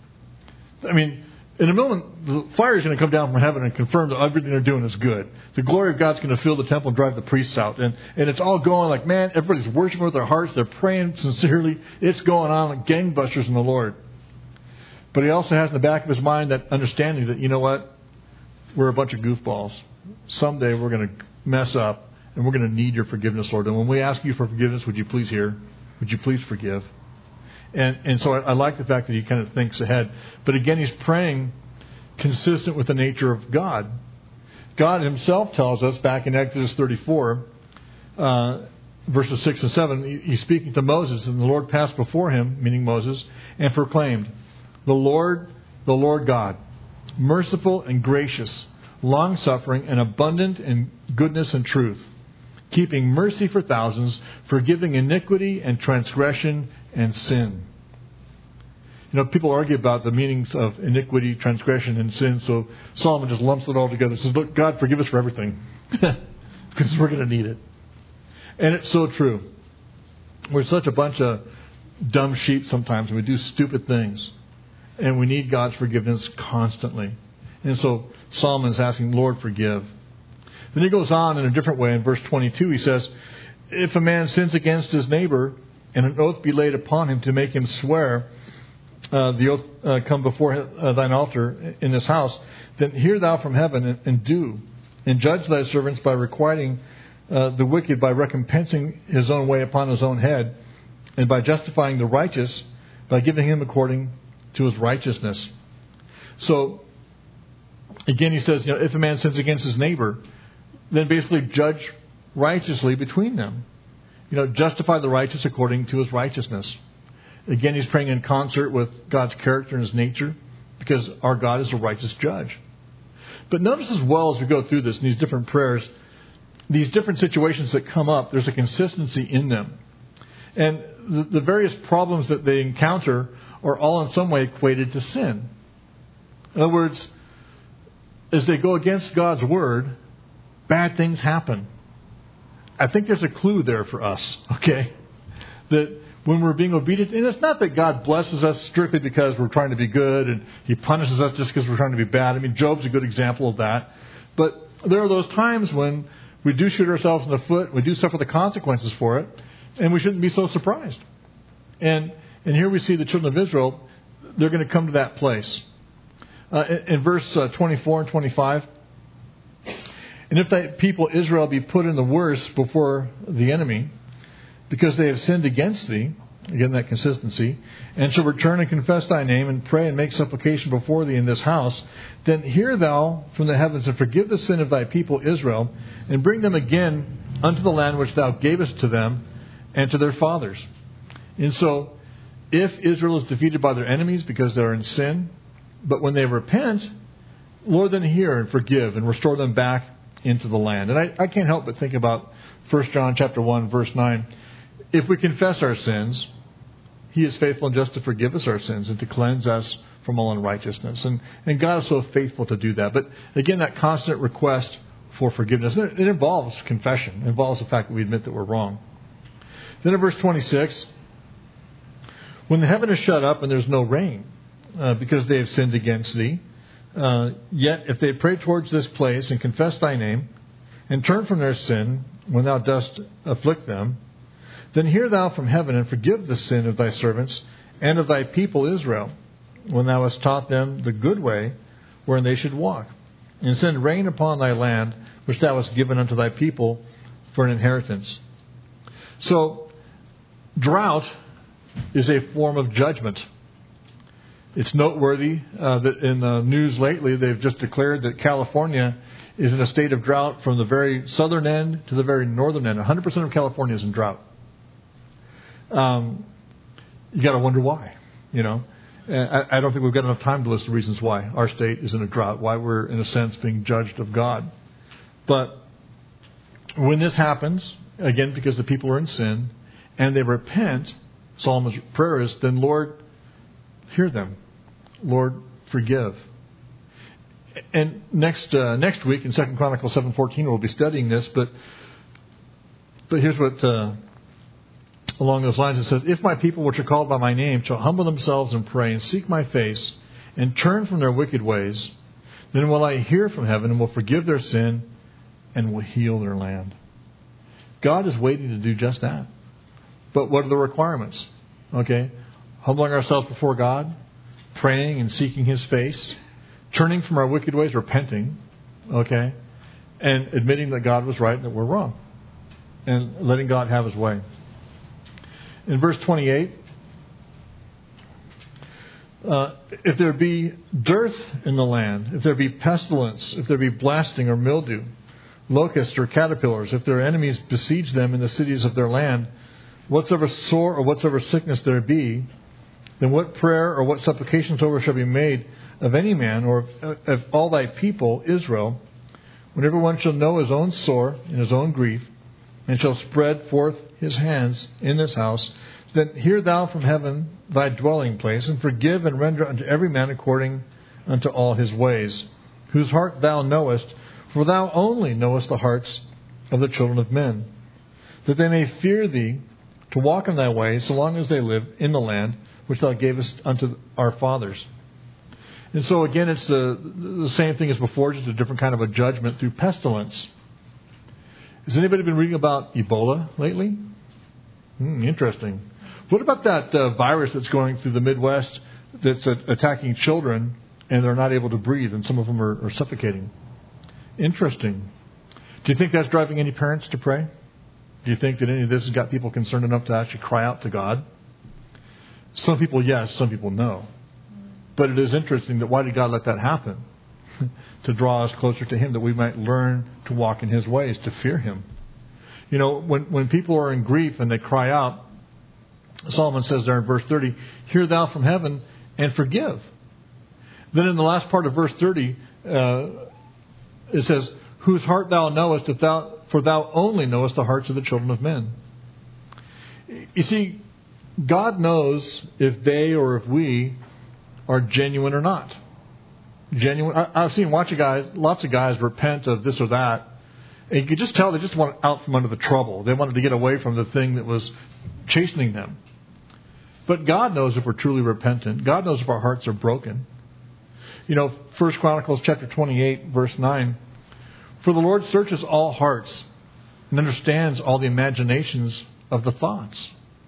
A: I mean, in a moment, the fire is going to come down from heaven and confirm that everything they're doing is good. The glory of God's going to fill the temple and drive the priests out. And, and it's all going like, man, everybody's worshiping with their hearts. They're praying sincerely. It's going on like gangbusters in the Lord. But he also has in the back of his mind that understanding that, you know what, we're a bunch of goofballs. Someday we're going to mess up and we're going to need your forgiveness, Lord. And when we ask you for forgiveness, would you please hear? Would you please forgive? And and so I, I like the fact that he kind of thinks ahead. But again, he's praying consistent with the nature of God. God himself tells us back in Exodus thirty-four, uh, verses six and seven, he's speaking to Moses, and the Lord passed before him, meaning Moses, and proclaimed, "The Lord, the Lord God, merciful and gracious, long-suffering and abundant in goodness and truth, keeping mercy for thousands, forgiving iniquity and transgression and sin." You know, people argue about the meanings of iniquity, transgression, and sin, so Solomon just lumps it all together and says, look, God, forgive us for everything, because we're going to need it. And it's so true. We're such a bunch of dumb sheep sometimes, and we do stupid things. And we need God's forgiveness constantly. And so Solomon is asking, Lord, forgive. Then he goes on in a different way. In verse twenty-two, he says, "If a man sins against his neighbor, and an oath be laid upon him to make him swear, uh, the oath uh, come before uh, thine altar in this house, then hear thou from heaven and, and do, and judge thy servants by requiting uh, the wicked, by recompensing his own way upon his own head, and by justifying the righteous, by giving him according to his righteousness." So, again, he says, you know, if a man sins against his neighbor, then basically judge righteously between them. You know, justify the righteous according to his righteousness. Again, he's praying in concert with God's character and his nature, because our God is a righteous judge. But notice as well as we go through this, in these different prayers, these different situations that come up, there's a consistency in them. And the, the various problems that they encounter are all in some way equated to sin. In other words, as they go against God's word, bad things happen. I think there's a clue there for us, okay? That when we're being obedient, and it's not that God blesses us strictly because we're trying to be good and He punishes us just because we're trying to be bad. I mean, Job's a good example of that. But there are those times when we do shoot ourselves in the foot, we do suffer the consequences for it, and we shouldn't be so surprised. And and here we see the children of Israel, they're going to come to that place. Uh, in, in verse uh, twenty-four and twenty-five, and if thy people Israel be put in the worse before the enemy, because they have sinned against thee, again that consistency, and shall return and confess thy name, and pray and make supplication before thee in this house, then hear thou from the heavens, and forgive the sin of thy people Israel, and bring them again unto the land which thou gavest to them and to their fathers. And so, if Israel is defeated by their enemies because they're in sin, but when they repent, Lord, then hear and forgive and restore them back into the land. And I, I can't help but think about First John chapter one, verse nine. If we confess our sins, He is faithful and just to forgive us our sins and to cleanse us from all unrighteousness. And, and God is so faithful to do that. But again, that constant request for forgiveness, it, it involves confession. It involves the fact that we admit that we're wrong. Then in verse twenty-six, when the heaven is shut up and there's no rain, uh, because they have sinned against thee, uh, yet if they pray towards this place and confess thy name, and turn from their sin when thou dost afflict them, then hear thou from heaven and forgive the sin of thy servants and of thy people Israel, when thou hast taught them the good way wherein they should walk, and send rain upon thy land, which thou hast given unto thy people for an inheritance. So, drought is a form of judgment. It's noteworthy uh, that in the news lately they've just declared that California is in a state of drought from the very southern end to the very northern end. one hundred percent of California is in drought. Um, you got to wonder why, you know. I, I don't think we've got enough time to list the reasons why our state is in a drought, why we're, in a sense, being judged of God. But when this happens, again, because the people are in sin, and they repent, Solomon's prayer is, then Lord, hear them. Lord, forgive. And next uh, next week in Second Chronicles seven fourteen, we'll be studying this, but but here's what, uh, along those lines, it says, if my people which are called by my name shall humble themselves and pray and seek my face and turn from their wicked ways, then will I hear from heaven and will forgive their sin and will heal their land. God is waiting to do just that. But what are the requirements? Okay, humbling ourselves before God, praying and seeking His face, turning from our wicked ways, repenting, okay, and admitting that God was right and that we're wrong, and letting God have His way. In verse twenty-eight, uh, if there be dearth in the land, if there be pestilence, if there be blasting or mildew, locusts or caterpillars, if their enemies besiege them in the cities of their land, whatsoever sore or whatsoever sickness there be, then what prayer or what supplication soever shall be made of any man or of, of all thy people Israel, when every one shall know his own sore and his own grief, and shall spread forth his hands in this house, then hear thou from heaven thy dwelling place, and forgive and render unto every man according unto all his ways, whose heart thou knowest, for thou only knowest the hearts of the children of men, that they may fear thee, to walk in thy ways, so long as they live in the land which thou gavest unto our fathers. And so again, it's the, the same thing as before, just a different kind of a judgment through pestilence. Has anybody been reading about Ebola lately? Hmm, interesting. What about that uh, virus that's going through the Midwest that's uh, attacking children and they're not able to breathe and some of them are, are suffocating? Interesting. Do you think that's driving any parents to pray? Do you think that any of this has got people concerned enough to actually cry out to God? Some people, yes. Some people, no. But it is interesting that why did God let that happen? To draw us closer to Him, that we might learn to walk in His ways, to fear Him. You know, when, when people are in grief and they cry out, Solomon says there in verse thirty, hear thou from heaven and forgive. Then in the last part of verse thirty, uh, it says, whose heart thou knowest, if thou, for thou only knowest the hearts of the children of men. You see, God knows if they or if we are genuine or not. Genuine. I, I've seen lots of guys, lots of guys repent of this or that, And you could just tell they just wanted out from under the trouble. They wanted to get away from the thing that was chastening them. But God knows if we're truly repentant. God knows if our hearts are broken. You know, First Chronicles chapter twenty-eight, verse nine. For the Lord searches all hearts and understands all the imaginations of the thoughts.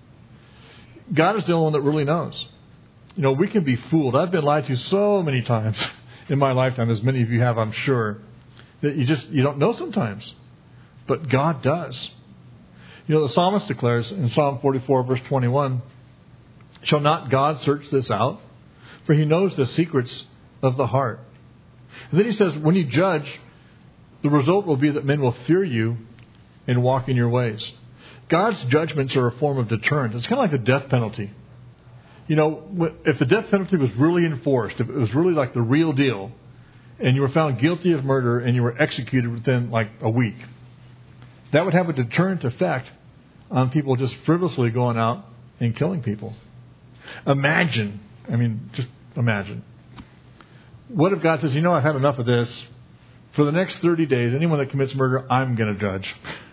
A: God is the only one that really knows. You know, we can be fooled. I've been lied to so many times in my lifetime, as many of you have, I'm sure, that you just, you don't know sometimes. But God does. You know, the psalmist declares in Psalm forty-four, verse twenty-one, shall not God search this out? For he knows the secrets of the heart. And then he says, when you judge, the result will be that men will fear you and walk in your ways. God's judgments are a form of deterrent. It's kind of like the death penalty. You know, if the death penalty was really enforced, if it was really like the real deal, and you were found guilty of murder and you were executed within like a week, that would have a deterrent effect on people just frivolously going out and killing people. Imagine, I mean, just imagine. What if God says, you know, I've had enough of this. For the next thirty days, anyone that commits murder, I'm going to judge.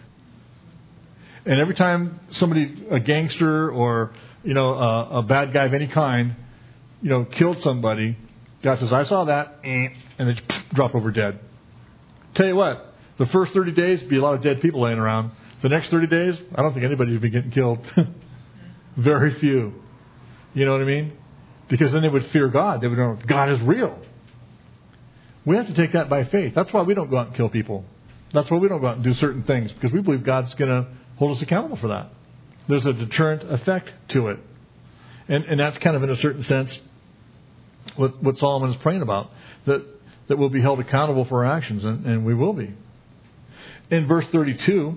A: And every time somebody, a gangster or, you know, a, a bad guy of any kind, you know, killed somebody, God says, I saw that, and they drop over dead. Tell you what, the first thirty days, be a lot of dead people laying around. The next thirty days, I don't think anybody would be getting killed. Very few. You know what I mean? Because then they would fear God. They would know God is real. We have to take that by faith. That's why we don't go out and kill people. That's why we don't go out and do certain things, because we believe God's going to hold us accountable for that. There's a deterrent effect to it. And and that's kind of, in a certain sense, what, what Solomon is praying about, that, that we'll be held accountable for our actions, and, and we will be. In verse thirty-two,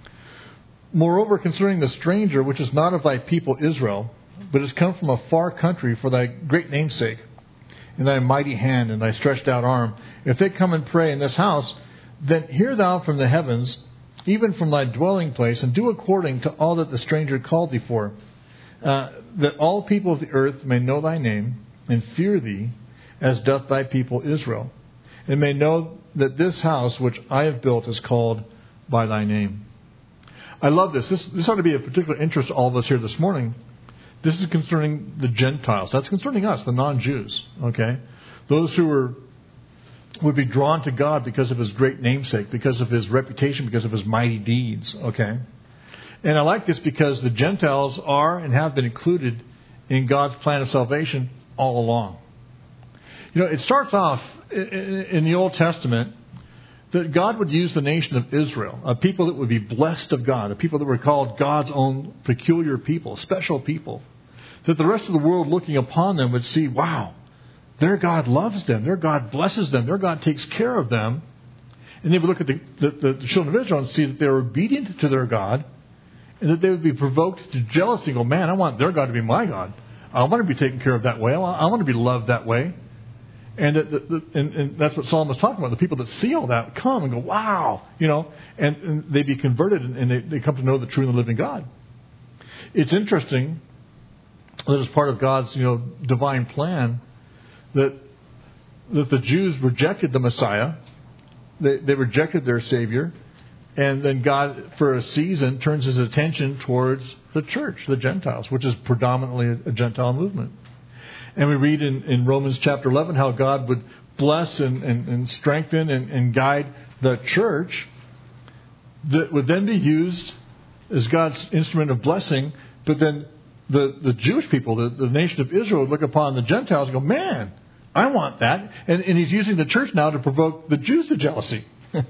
A: moreover, concerning the stranger, which is not of thy people Israel, but has come from a far country for thy great name's sake, and thy mighty hand and thy stretched out arm, if they come and pray in this house, then hear thou from the heavens, even from thy dwelling place, and do according to all that the stranger called thee for, uh, that all people of the earth may know thy name, and fear thee, as doth thy people Israel, and may know that this house which I have built is called by thy name. I love this. This, this ought to be of particular interest to all of us here this morning. This is concerning the Gentiles. That's concerning us, the non-Jews. Okay, those who are would be drawn to God because of His great namesake, because of His reputation, because of His mighty deeds. Okay, and I like this because the Gentiles are and have been included in God's plan of salvation all along. You know, it starts off in the Old Testament that God would use the nation of Israel, a people that would be blessed of God, a people that were called God's own peculiar people, special people, that the rest of the world looking upon them would see, wow, their God loves them, their God blesses them, their God takes care of them. And they would look at the, the, the children of Israel and see that they were obedient to their God, and that they would be provoked to jealousy and go, man, I want their God to be my God. I want to be taken care of that way. I want to be loved that way. And, the, the, and, and that's what Solomon is talking about. The people that see all that come and go, wow, you know, and, and they be converted and, and they, they come to know the true and the living God. It's interesting that as part of God's, you know, divine plan, that that the Jews rejected the Messiah. They, they rejected their Savior. And then God, for a season, turns His attention towards the church, the Gentiles, which is predominantly a, a Gentile movement. And we read in, in Romans chapter eleven how God would bless and, and, and strengthen and, and guide the church that would then be used as God's instrument of blessing. But then the, the Jewish people, the, the nation of Israel, would look upon the Gentiles and go, man, I want that. And, and He's using the church now to provoke the Jews to jealousy.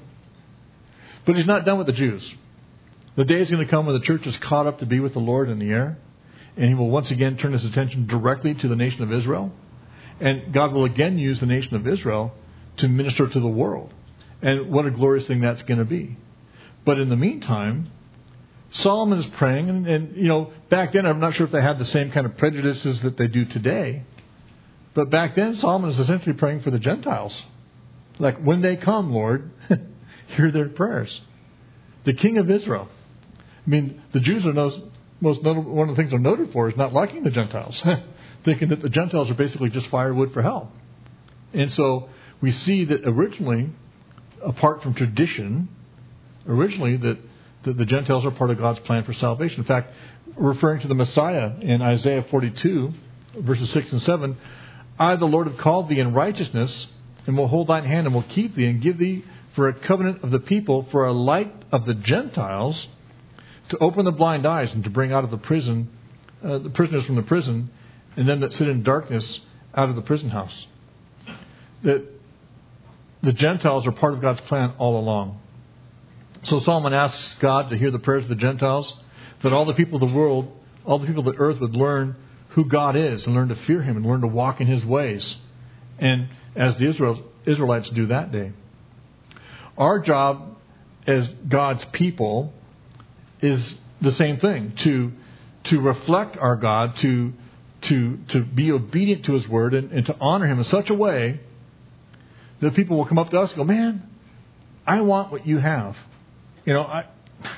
A: But He's not done with the Jews. The day is going to come when the church is caught up to be with the Lord in the air. And He will once again turn His attention directly to the nation of Israel. And God will again use the nation of Israel to minister to the world. And what a glorious thing that's going to be. But in the meantime, Solomon is praying. And, and, you know, back then, I'm not sure if they had the same kind of prejudices that they do today. But back then, Solomon is essentially praying for the Gentiles. Like, when they come, Lord, hear their prayers. The King of Israel. I mean, the Jews are those... Most notable, one of the things they're noted for is not liking the Gentiles, thinking that the Gentiles are basically just firewood for hell. And so we see that originally, apart from tradition, originally that, that the Gentiles are part of God's plan for salvation. In fact, referring to the Messiah in Isaiah forty-two, verses six and seven, I, the Lord, have called thee in righteousness, and will hold thine hand, and will keep thee, and give thee for a covenant of the people, for a light of the Gentiles, to open the blind eyes, and to bring out of the prison, uh, the prisoners from the prison, and them that sit in darkness out of the prison house. That the Gentiles are part of God's plan all along. So Solomon asks God to hear the prayers of the Gentiles, that all the people of the world, all the people of the earth would learn who God is and learn to fear Him and learn to walk in His ways. And as the Israel, Israelites do that day. Our job as God's people is the same thing, to to reflect our God, to to to be obedient to His word, and, and to honor Him in such a way that people will come up to us and go, man, I want what you have. You know, I,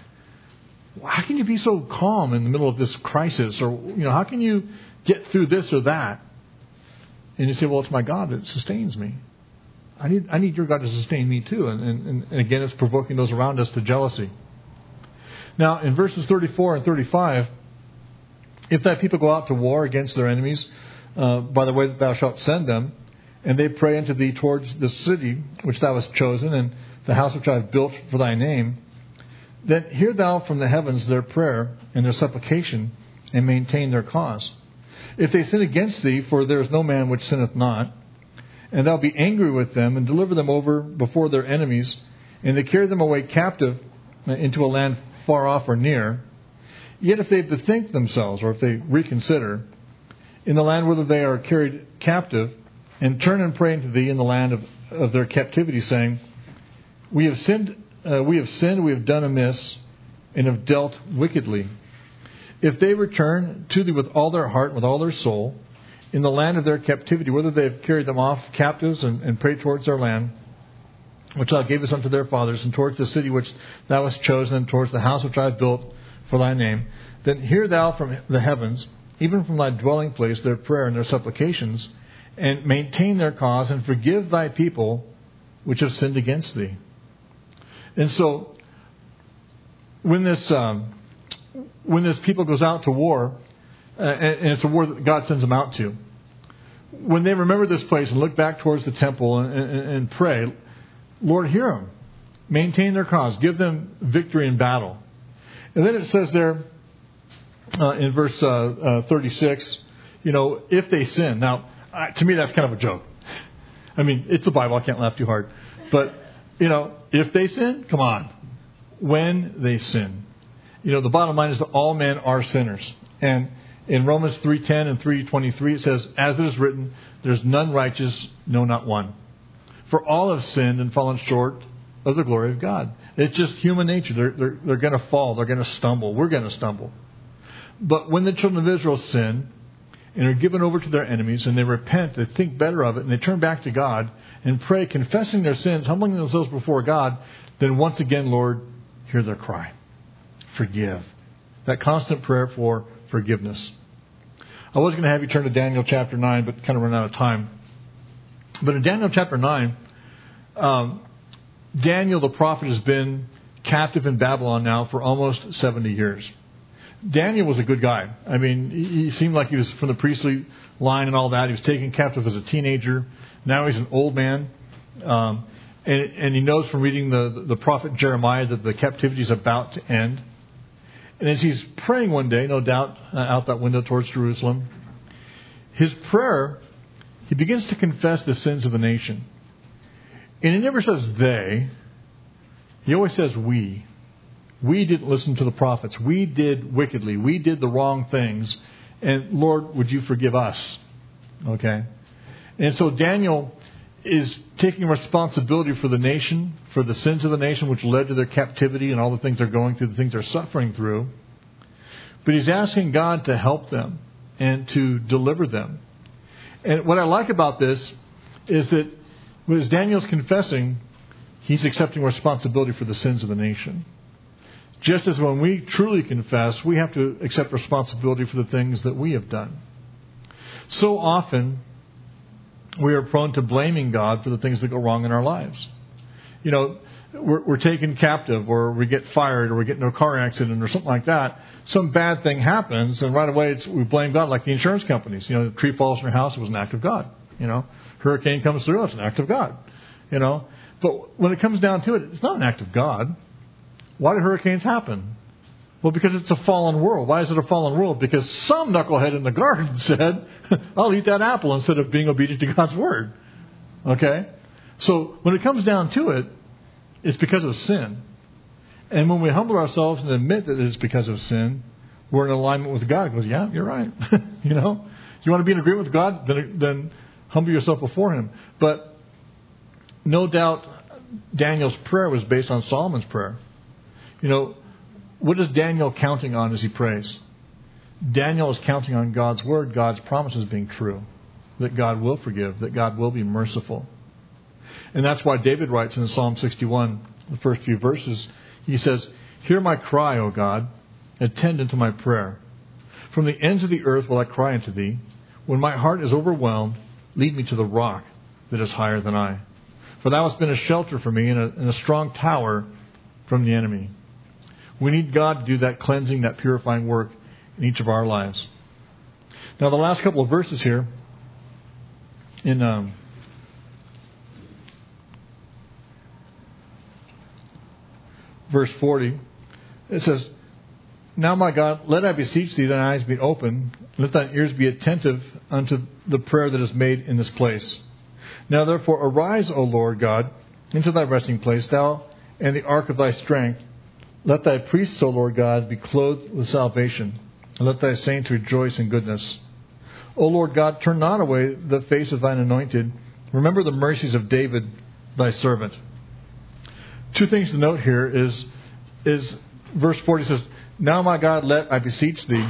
A: how can you be so calm in the middle of this crisis? Or, you know, how can you get through this or that? And you say, well, it's my God that sustains me. I need I need your God to sustain me too. And, and, and again, it's provoking those around us to jealousy. Now, in verses thirty-four and thirty-five, if thy people go out to war against their enemies, uh, by the way that thou shalt send them, and they pray unto thee towards the city which thou hast chosen, and the house which I have built for thy name, then hear thou from the heavens their prayer and their supplication, and maintain their cause. If they sin against thee, for there is no man which sinneth not, and thou be angry with them, and deliver them over before their enemies, and they carry them away captive into a land far off or near, yet if they bethink themselves, or if they reconsider, in the land whither they are carried captive, and turn and pray unto thee in the land of, of their captivity, saying, We have sinned, uh, we have sinned, we have done amiss, and have dealt wickedly. If they return to thee with all their heart, with all their soul, in the land of their captivity, whether they have carried them off captives and, and prayed towards their land, which thou gavest unto their fathers, and towards the city which thou hast chosen, and towards the house which I have built for thy name, then hear thou from the heavens, even from thy dwelling place, their prayer and their supplications, and maintain their cause, and forgive thy people which have sinned against thee. And so, when this um, when this people goes out to war, uh, and, and it's a war that God sends them out to, when they remember this place and look back towards the temple and, and, and pray, Lord, hear them. Maintain their cause. Give them victory in battle. And then it says there uh, in verse uh, uh, thirty-six, you know, if they sin. Now, uh, to me, that's kind of a joke. I mean, it's the Bible. I can't laugh too hard. But, you know, if they sin, come on. When they sin. You know, the bottom line is that all men are sinners. And in Romans three ten and three twenty-three, it says, as it is written, there's none righteous, no, not one. For all have sinned and fallen short of the glory of God. It's just human nature. They're, they're, they're going to fall. They're going to stumble. We're going to stumble. But when the children of Israel sin and are given over to their enemies, and they repent, they think better of it, and they turn back to God and pray, confessing their sins, humbling themselves before God, then once again, Lord, hear their cry. Forgive. That constant prayer for forgiveness. I was going to have you turn to Daniel chapter nine, but kind of run out of time. But in Daniel chapter nine, um, Daniel the prophet has been captive in Babylon now for almost seventy years. Daniel was a good guy. I mean, he seemed like he was from the priestly line and all that. He was taken captive as a teenager. Now he's an old man. Um, and, and he knows from reading the, the prophet Jeremiah that the captivity is about to end. And as he's praying one day, no doubt, uh, out that window towards Jerusalem, his prayer, he begins to confess the sins of the nation. And he never says they. He always says we. We didn't listen to the prophets. We did wickedly. We did the wrong things. And Lord, would you forgive us? Okay. And so Daniel is taking responsibility for the nation, for the sins of the nation, which led to their captivity and all the things they're going through, the things they're suffering through. But he's asking God to help them and to deliver them. And what I like about this is that as Daniel's confessing, he's accepting responsibility for the sins of the nation. Just as when we truly confess, we have to accept responsibility for the things that we have done. So often, we are prone to blaming God for the things that go wrong in our lives. You know, we're, we're taken captive, or we get fired, or we get into a car accident, or something like that, some bad thing happens, and right away it's, we blame God, like the insurance companies. You know, the tree falls in your house, it was an act of God. You know, hurricane comes through, it's an act of God. You know, but when it comes down to it, it's not an act of God. Why do hurricanes happen? Well, because it's a fallen world. Why is it a fallen world? Because some knucklehead in the garden said, I'll eat that apple instead of being obedient to God's word. Okay? So when it comes down to it, it's because of sin. And when we humble ourselves and admit that it's because of sin, we're in alignment with God. He goes, yeah, you're right. You know, you want to be in agreement with God, then, then humble yourself before Him. But no doubt Daniel's prayer was based on Solomon's prayer. You know, what is Daniel counting on as he prays? Daniel is counting on God's word, God's promises being true, that God will forgive, that God will be merciful. And that's why David writes in Psalm sixty-one, the first few verses, he says, hear my cry, O God, attend unto my prayer. From the ends of the earth will I cry unto thee. When my heart is overwhelmed, lead me to the rock that is higher than I. For thou hast been a shelter for me and a, and a strong tower from the enemy. We need God to do that cleansing, that purifying work in each of our lives. Now, the last couple of verses here in um, verse forty, it says, now, my God, let I beseech thee, thine eyes be open, let thine ears be attentive unto the prayer that is made in this place. Now, therefore, arise, O Lord God, into thy resting place, thou and the ark of thy strength. Let thy priests, O Lord God, be clothed with salvation, and let thy saints rejoice in goodness. O Lord God, turn not away the face of thine anointed. Remember the mercies of David, thy servant. Two things to note here is, is verse forty says, now, my God, let I beseech thee.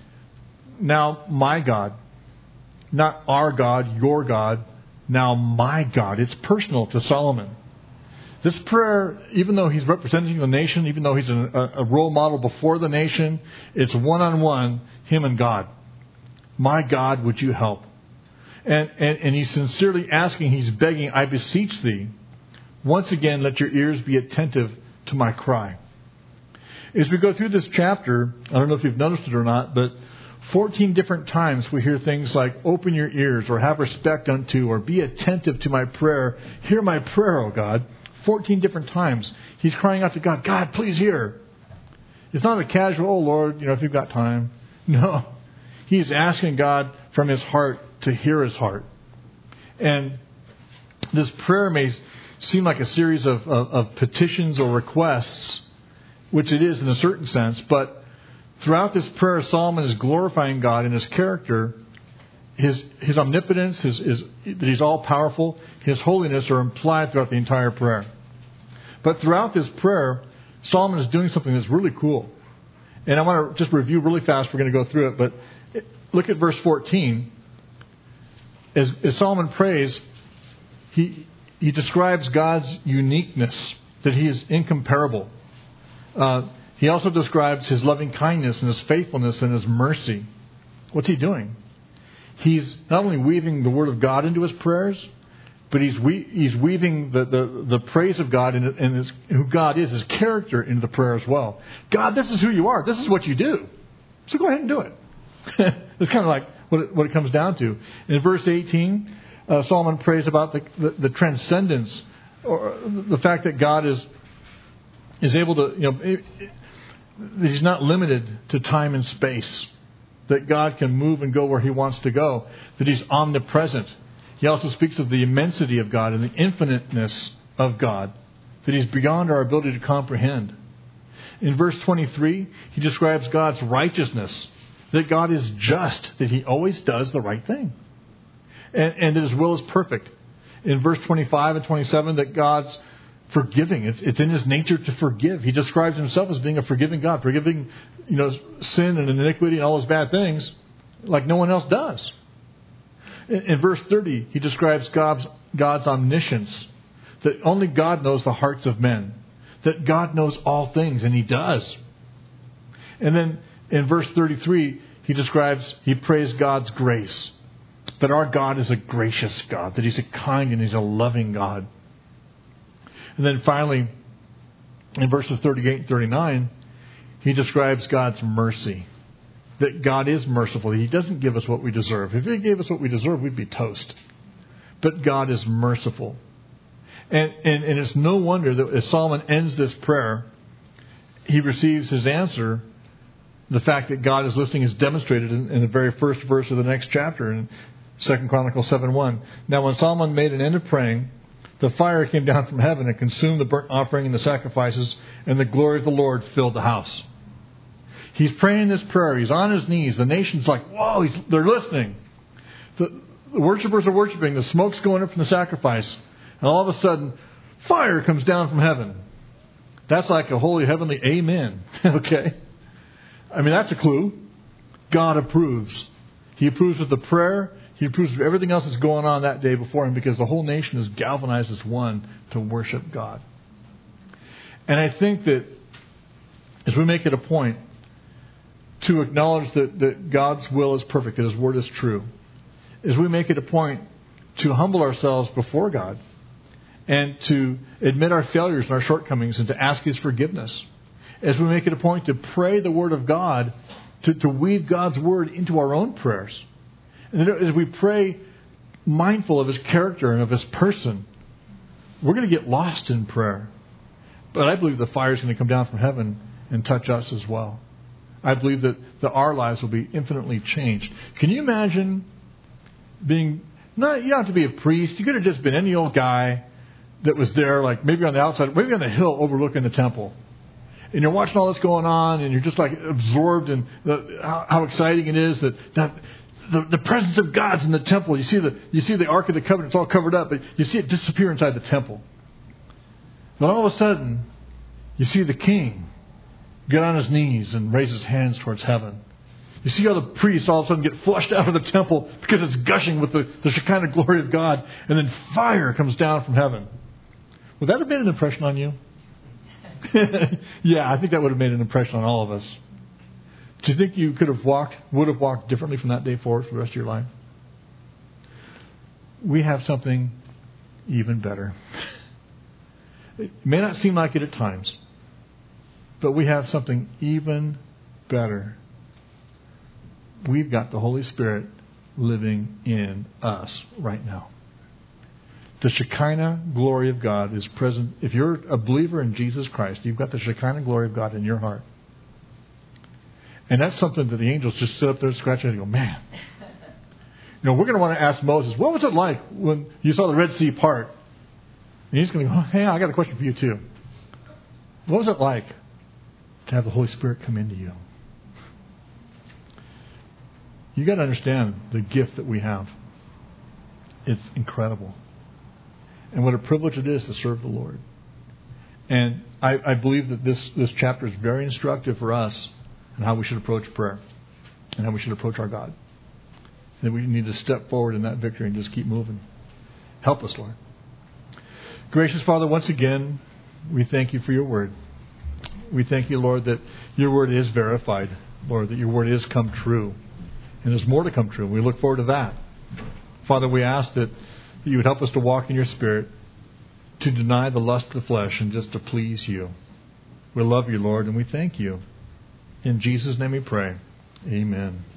A: Now, my God. Not our God, your God. Now, my God. It's personal to Solomon. This prayer, even though he's representing the nation, even though he's a, a role model before the nation, it's one-on-one, him and God. My God, would you help? And, and, and he's sincerely asking, he's begging, I beseech thee, once again, let your ears be attentive to my cry. As we go through this chapter, I don't know if you've noticed it or not, but fourteen different times we hear things like, open your ears, or have respect unto, or be attentive to my prayer. Hear my prayer, O God. fourteen different times he's crying out to God, God, please hear. It's not a casual, oh Lord, you know, if you've got time. No. He's asking God from his heart to hear his heart. And this prayer may seem like a series of, of, of petitions or requests, which it is in a certain sense, but throughout this prayer, Solomon is glorifying God in his character. His his omnipotence, his, his, that he's all-powerful, his holiness are implied throughout the entire prayer. But throughout this prayer, Solomon is doing something that's really cool. And I want to just review really fast. We're going to go through it. But look at verse fourteen. As, as Solomon prays, he, he describes God's uniqueness, that he is incomparable. Uh, he also describes his loving kindness and his faithfulness and his mercy. What's he doing? He's not only weaving the Word of God into his prayers, but he's we, he's weaving the, the, the praise of God and, and his, who God is, his character, into the prayer as well. God, this is who you are. This is what you do. So go ahead and do it. It's kind of like what it, what it comes down to. In verse eighteen, uh, Solomon prays about the, the, the transcendence, or the fact that God is is able to, you know, it, it, that he's not limited to time and space. That God can move and go where he wants to go. That he's omnipresent. He also speaks of the immensity of God and the infiniteness of God. That he's beyond our ability to comprehend. In verse twenty-three, he describes God's righteousness. That God is just. That he always does the right thing. And, and that his will is perfect. In verse twenty-five and twenty-seven, that God's forgiving. It's, it's in his nature to forgive. He describes himself as being a forgiving God. Forgiving, you know, sin and iniquity and all those bad things like no one else does. In, in verse thirty, he describes God's, God's omniscience. That only God knows the hearts of men. That God knows all things, and he does. And then in verse thirty-three, he describes, he prays God's grace. That our God is a gracious God. That he's a kind and he's a loving God. And then finally, in verses thirty-eight and thirty-nine, he describes God's mercy. That God is merciful. He doesn't give us what we deserve. If He gave us what we deserve, we'd be toast. But God is merciful. And, and, and it's no wonder that as Solomon ends this prayer, he receives his answer. The fact that God is listening is demonstrated in, in the very first verse of the next chapter in Second Chronicles seven one. Now when Solomon made an end of praying, the fire came down from heaven and consumed the burnt offering and the sacrifices, and the glory of the Lord filled the house. He's praying this prayer. He's on his knees. The nation's like, whoa, he's, they're listening. The, the worshipers are worshiping. The smoke's going up from the sacrifice. And all of a sudden, fire comes down from heaven. That's like a holy heavenly amen. Okay? I mean, that's a clue. God approves. He approves of the prayer. He approves of everything else that's going on that day before him, because the whole nation is galvanized as one to worship God. And I think that as we make it a point to acknowledge that, that God's will is perfect, that His Word is true, as we make it a point to humble ourselves before God and to admit our failures and our shortcomings and to ask His forgiveness, as we make it a point to pray the Word of God, to, to weave God's Word into our own prayers, and as we pray mindful of His character and of His person, we're going to get lost in prayer. But I believe the fire is going to come down from heaven and touch us as well. I believe that, that our lives will be infinitely changed. Can you imagine being, not, you don't have to be a priest. You could have just been any old guy that was there, like maybe on the outside, maybe on the hill overlooking the temple. And you're watching all this going on, and you're just like absorbed in the, how, how exciting it is that, that the, the presence of God's in the temple. You see the you see the Ark of the Covenant, it's all covered up, but you see it disappear inside the temple. But all of a sudden, you see the king get on his knees and raise his hands towards heaven. You see how the priests all of a sudden get flushed out of the temple because it's gushing with the, the Shekinah glory of God. And then fire comes down from heaven. Would that have made an impression on you? Yeah, I think that would have made an impression on all of us. Do you think you could have walked, would have walked differently from that day forward for the rest of your life? We have something even better. It may not seem like it at times, but we have something even better. We've got the Holy Spirit living in us right now. The Shekinah glory of God is present. If you're a believer in Jesus Christ, you've got the Shekinah glory of God in your heart. And that's something that the angels just sit up there and scratch their head and go, man. You know, we're going to want to ask Moses, what was it like when you saw the Red Sea part? And he's going to go, hey, I got a question for you too. What was it like to have the Holy Spirit come into you? You got to understand the gift that we have. It's incredible. And what a privilege it is to serve the Lord. And I, I believe that this, this chapter is very instructive for us on how we should approach prayer and how we should approach our God. That we need to step forward in that victory and just keep moving. Help us, Lord. Gracious Father, once again, we thank you for your word. We thank you, Lord, that your word is verified. Lord, that your word is come true. And there's more to come true. We look forward to that. Father, we ask that you would help us to walk in your Spirit, to deny the lust of the flesh and just to please you. We love you, Lord, and we thank you. In Jesus' name we pray. Amen.